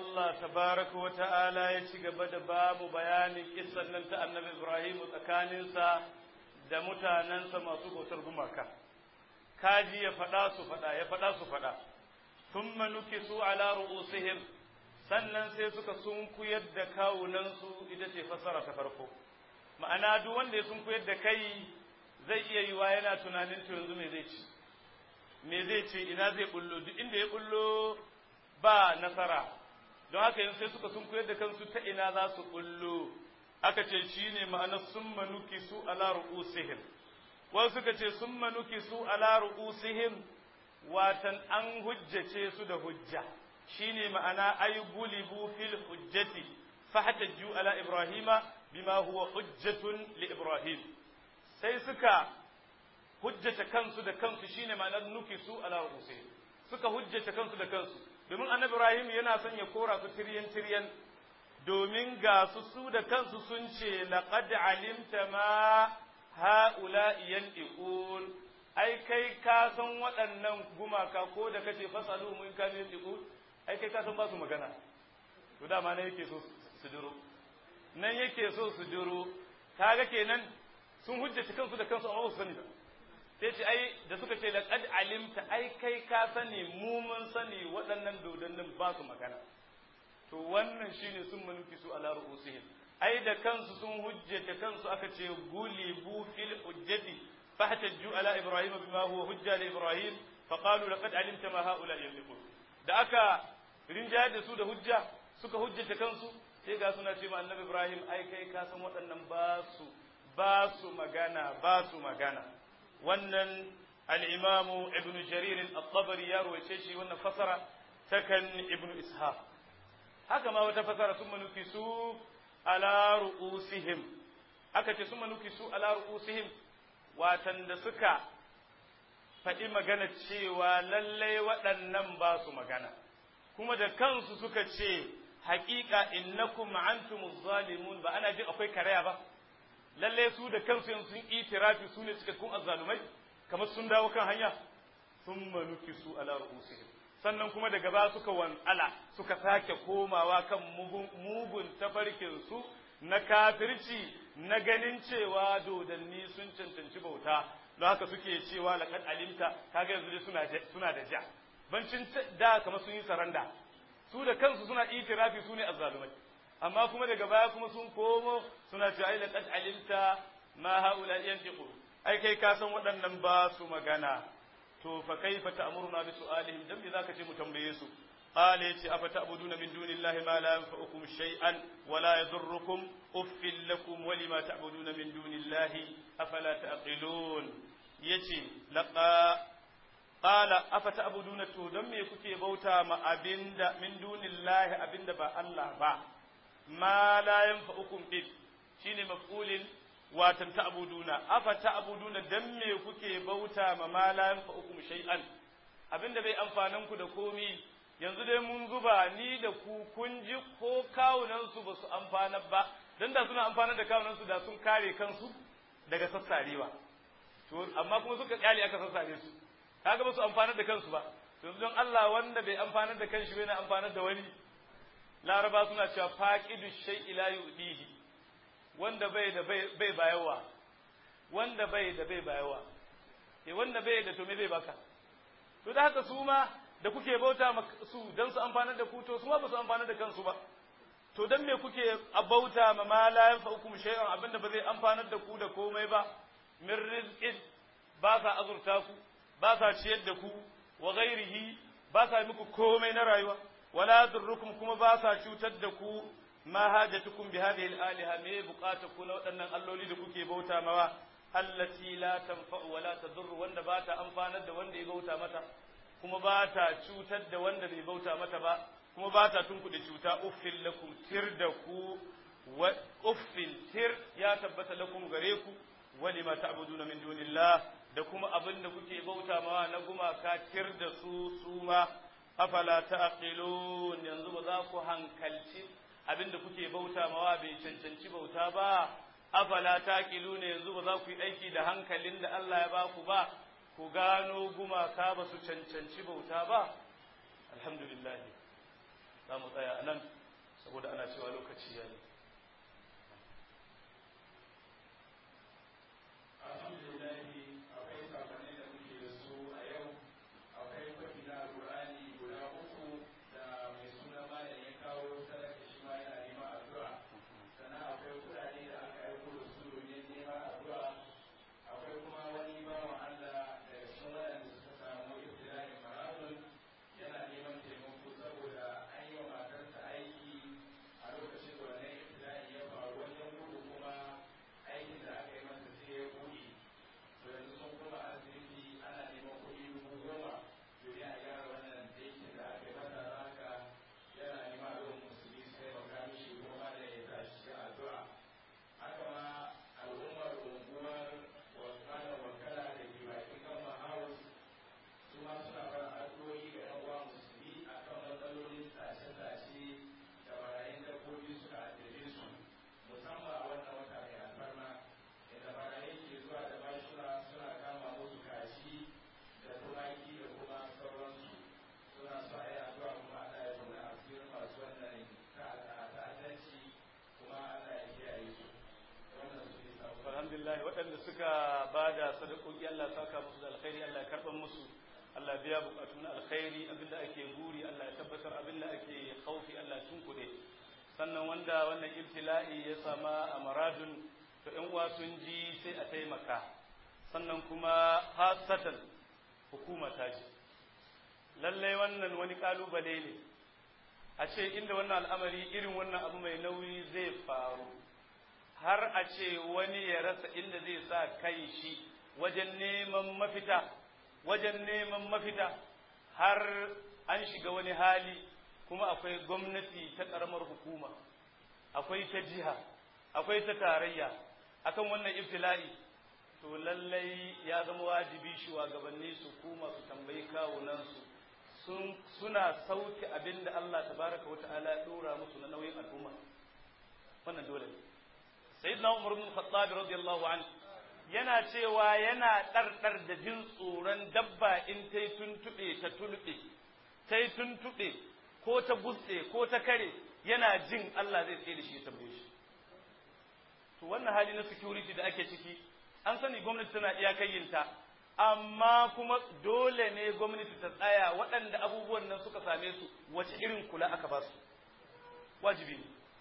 Allah tabaraka wa ta'ala ya ci gaba da babu bayanin kissan nan ta annabi Ibrahim tsakaninsa da mutanensa masu bautar gumaka. Kaji ya faɗa su faɗa, ya faɗa su faɗa. Thumma nukisu ala ru'usihim, sannan sai suka sunkuyar da kawunansu, ita ce fassara ta farko. Ma'ana duk wanda ya sunkuyar da kai zai iya yiwa yana tunanin to yanzu me zai ci. Me zai ce ina zai bullo, duk inda ya bullo ba nasara. Don haka yanzu sai suka sunkuyar da kansu ta ina za su bullo. Aka ce shine ma'anar summa nukisu ala ru'usihim. Wasu suka ce summa nukisu ala ru'usihim, watan an hujjace su da hujja. Shine ma'ana ay gulibu fil hujjati fahtaju ala ibrahima bima huwa hujjatun li ibrahim. Sai suka hujjace kansu da kansu, shine ma'anar nukisu ala ru'usihim. Suka hujjace kansu da kansu. Domin annabi Ibrahim yana son ya kora su tiryan domin ga su da kansu sun ce laqad alimta ma haula yantiqun, ai kai ka san waɗannan gumaka ko da kace fasalu mun kan yantiqun, ai kai ka san ba su magana. To dama ne yake so su duro, nan yake so su duro. Kaga kenan sun hujjace kansu da kansu amma ba su sani ba. Sai ce ai da suka ce laqad alimta, ai kai ka sani mu mun sani waɗannan dodannin ba su magana. To wannan shine sun manuki su ala ru'usihim, ai da kansu sun hujjata kansu, aka ce gulibu fil hujjati fahtajju ala ibrahim bima huwa hujja li ibrahim faqalu laqad alimta ma haula yamlikun. Da aka rinjayar da su da hujja suka hujjata kansu, sai ga suna ce ma annabi Ibrahim ai kai ka san waɗannan ba su magana. Wannan al-Imam Ibn Jarir al-Tabari ya rawaice shi wannan fasara ta kan Ibn Ishaq. Haka ma wata fasara sun manuki su ala ru'usihim, aka ce sun manuki su ala ru'usihim, watan da suka faɗi magana cewa lallai waɗannan ba su magana, kuma da kansu suka ce haƙiƙa innakum antumuz zalimun, ba ana jin akwai karaya ba. Lalle su da kansu yanzu sun itirafi su ne cikakkun azzalumai, kamar sun dawo kan hanya. Sun manuki su ala ru'usihim, sannan kuma daga ba suka wantsala suka sake komawa kan mugun tafarkin su na kafirci, na ganin cewa dodanni sun cancanci bauta. Don haka suke cewa laqad alimta, kaga yanzu dai suna da ja, bancin da kamar sun yi saranda, su da kansu suna itirafi su ne azzalumai, amma kuma daga baya kuma sun komo suna cewa ai laqad alimta ma haula yantiqu, ai kai ka san waɗannan ba su magana. To fa kaifa ta'muruna bi su'alihim, dan me zaka ce mu tambaye su? qala yace afa ta'buduna min dunillahi ma la yanfa'ukum shay'an wa la yadurrukum uffil lakum wa lima ta'buduna min dunillahi afala ta'qilun. Yace qala afa ta'buduna, to dan me kuke bauta ma abinda min dunillahi, abinda ba Allah ba. Ma la yanfa'ukum din shine maf'ulin watan ta'buduna, afa ta'buduna, dan me kuke bauta ma la yanfa'ukum shay'an, abinda bai amfanan ku da komi. Yanzu dai mun zuba ni da ku kun ji ko kawunan su basu amfana ba, dan da suna amfana da kawunan su da sun kare kansu daga sassarewa. To amma kuma suka kyale aka sassare su, kaga basu amfana da kansu ba. To don Allah wanda bai amfana da kanshi bai na amfana da wani. Laraba suna cewa faqidu shay'i la yu'dihi, wanda bai da bai bayawa, wanda bai da bai bayawa, wanda bai da to me bai baka. To da haka su ma da kuke bauta su dan su amfana da ku, to su ma ba su amfana da kansu ba. To dan me kuke bauta ma la yanfa'ukum shay'an, abinda ba zai amfana da ku da komai ba. Min rizqin, ba sa azurta ku, ba sa ciyar da ku, wa ghairihi, ba sa muku komai na rayuwa. wala durrukum, kuma ba sa cutar da ku. Ma hajatukum bi hadhihi al-aliha, me buƙatar na waɗannan alloli da kuke bauta mawa, allati la tanfa'u wa la tadurru, wanda ba ta amfanar da wanda ya bauta mata, kuma ba ta cutar da wanda bai bauta mata ba, kuma ba ta tunkuɗe cuta. Uffil lakum, tir da ku, wa uffil, tir ya tabbata lakum gare ku, wa lima ta'buduna min dunillah, da kuma abin da kuke bauta mawa na gumaka, tir da su ma. Afala ta'qilun, yanzu ba za ku hankalci abinda kuke bauta mawa bai cancanci bauta ba. Afala ta'qilun, yanzu ba za ku yi aiki da hankalin da Allah ya ba ku ba, ku gano gumaka ba su cancanci bauta ba. Alhamdulillah, za mu tsaya a nan saboda ana cewa lokaci ya yi. Alhamdulillah waɗanda suka ba da sadakoki Allah saka musu da alkhairi, Allah ya karɓar musu, Allah biya bukatun alkhairi, abinda ake guri Allah ya tabbatar, abinda ake khaufi Allah ya tunkuɗe. Sannan wanda wannan ibtila'i ya sama a maradun to ƴan uwa sun ji sai a taimaka. Sannan kuma hasatan hukuma ta ji. Lallai wannan wani kalubale ne. A ce inda wannan al'amari irin wannan abu mai nauyi zai faru. Har a ce wani ya rasa inda zai sa kai shi wajen neman mafita har an shiga wani hali, kuma akwai gwamnati ta ƙaramar hukuma, akwai ta jiha, akwai ta tarayya akan wannan ibtila'i, to lallai ya zama wajibi shugabanni su kuma su tambayi kawunansu suna sauke abinda Allah tabaraka wa ta'ala ya dora musu na nauyin al'umma. Wannan dole ne. Sayyidina Umar ibn Khattab radiyallahu anhu yana cewa yana ɗarɗar da jin tsoron dabba in ta yi tuntuɓe ko ta gutse ko ta kare, yana jin Allah zai tsaye da shi ya tambaye shi. To wannan hali na security da ake ciki, an sani gwamnati tana iyakayinta, amma kuma dole ne gwamnati ta tsaya waɗanda abubuwan nan suka same su wace irin kula aka ba su. Wajibi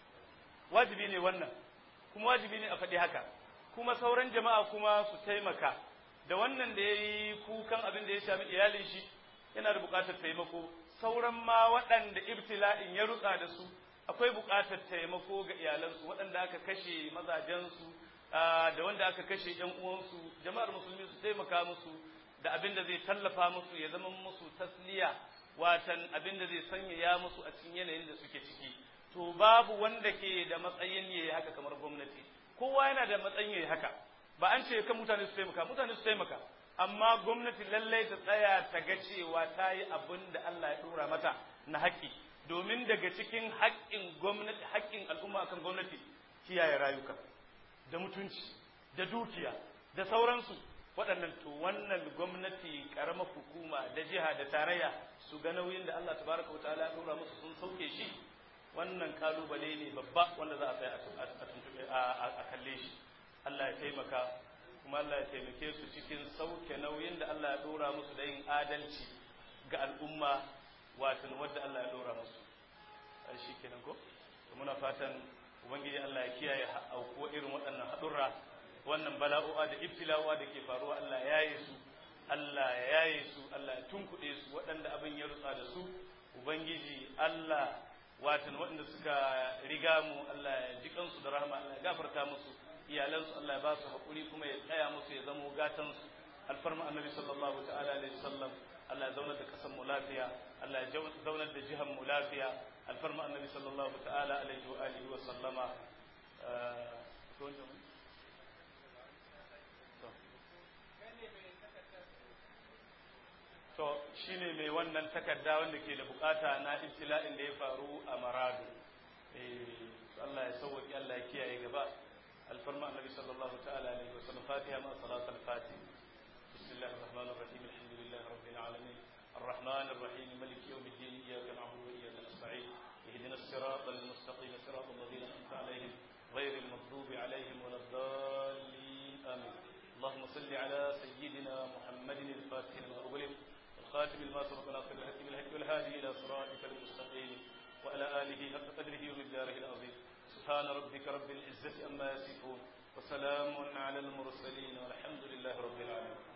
ne wannan. Kuma wajibi ne a faɗi haka, kuma sauran jama'a kuma su taimaka da wannan da ya yi kukan abin da ya shafi iyalin shi yana da buƙatar taimako. Sauran ma waɗanda ibtila'in ya rutsa da su akwai buƙatar taimako ga iyalansu, waɗanda aka kashe mazajensu da wanda aka kashe ƴan uwansu. Jama'ar musulmi su taimaka musu da abin da zai tallafa musu, ya zama musu tasliya, watan abin da zai sanyaya musu a cikin yanayin da suke ciki. To babu wanda ke da matsayin yayi haka kamar gwamnati. Kowa yana da matsayin yayi haka. Ba an ce kan mutane su taimaka, amma gwamnati lallai ta tsaya ta ga cewa ta yi abin da Allah ya dora mata na haƙƙi, domin daga cikin haƙƙin gwamnati, haƙƙin al'umma akan gwamnati, kiyaye rayuka da mutunci da dukiya da sauransu. Waɗannan to wannan gwamnati, ƙaramar hukuma da jiha da tarayya su ga nauyin da Allah tabaraka wa ta'ala ya dora musu sun sauke shi. Wannan kalubale ne babba wanda za a tsaya a kalle shi. Allah ya taimaka, kuma Allah ya taimake su cikin sauke nauyin da Allah ya dora musu da yin adalci ga al'umma, watan wadda Allah ya dora musu. Shi kenan ko? Muna fatan Ubangiji Allah ya kiyaye aukuwa irin waɗannan haɗurra, wannan bala'o'a da ibtila'o'a da ke faruwa, Allah ya yaye su, Allah ya tunkuɗe su, waɗanda abin ya rutsa da su, Ubangiji Allah watan waɗanda suka riga mu Allah ya ji kansu da rahama, Allah ya gafarta musu, iyalansu Allah ya ba su haƙuri kuma ya tsaya musu, ya zama gatansu. Alfarma annabi sallallahu ta'ala alaihi wasallam, Allah ya zaunar da ƙasar mu lafiya, Allah ya zaunar da jihar mu lafiya. Alfarma annabi sallallahu ta'ala alaihi wa alihi wa sallama. To shine mai wannan takarda wanda ke da bukata na ibtila'in da ya faru a Maradu. Allah ya sauwaki, Allah ya kiyaye gaba. Alfarma annabi sallallahu ta'ala alaihi wa sallam. Fatiha ma salatul Fatih. Bismillahir rahmanir rahim. Alhamdulillahi rabbil alamin. Arrahmanir rahim. Maliki yawmiddin. Iyyaka na'budu wa iyyaka nasta'in. صل على سيدنا محمد الفاتح لما أغلق والخاتم لما سبق ناصر الحق بالحق والهادي إلى صراطك المستقيم وعلى آله حق قدره ومقداره العظيم سبحان ربك رب العزة أما يصفون وسلام على المرسلين والحمد لله رب العالمين.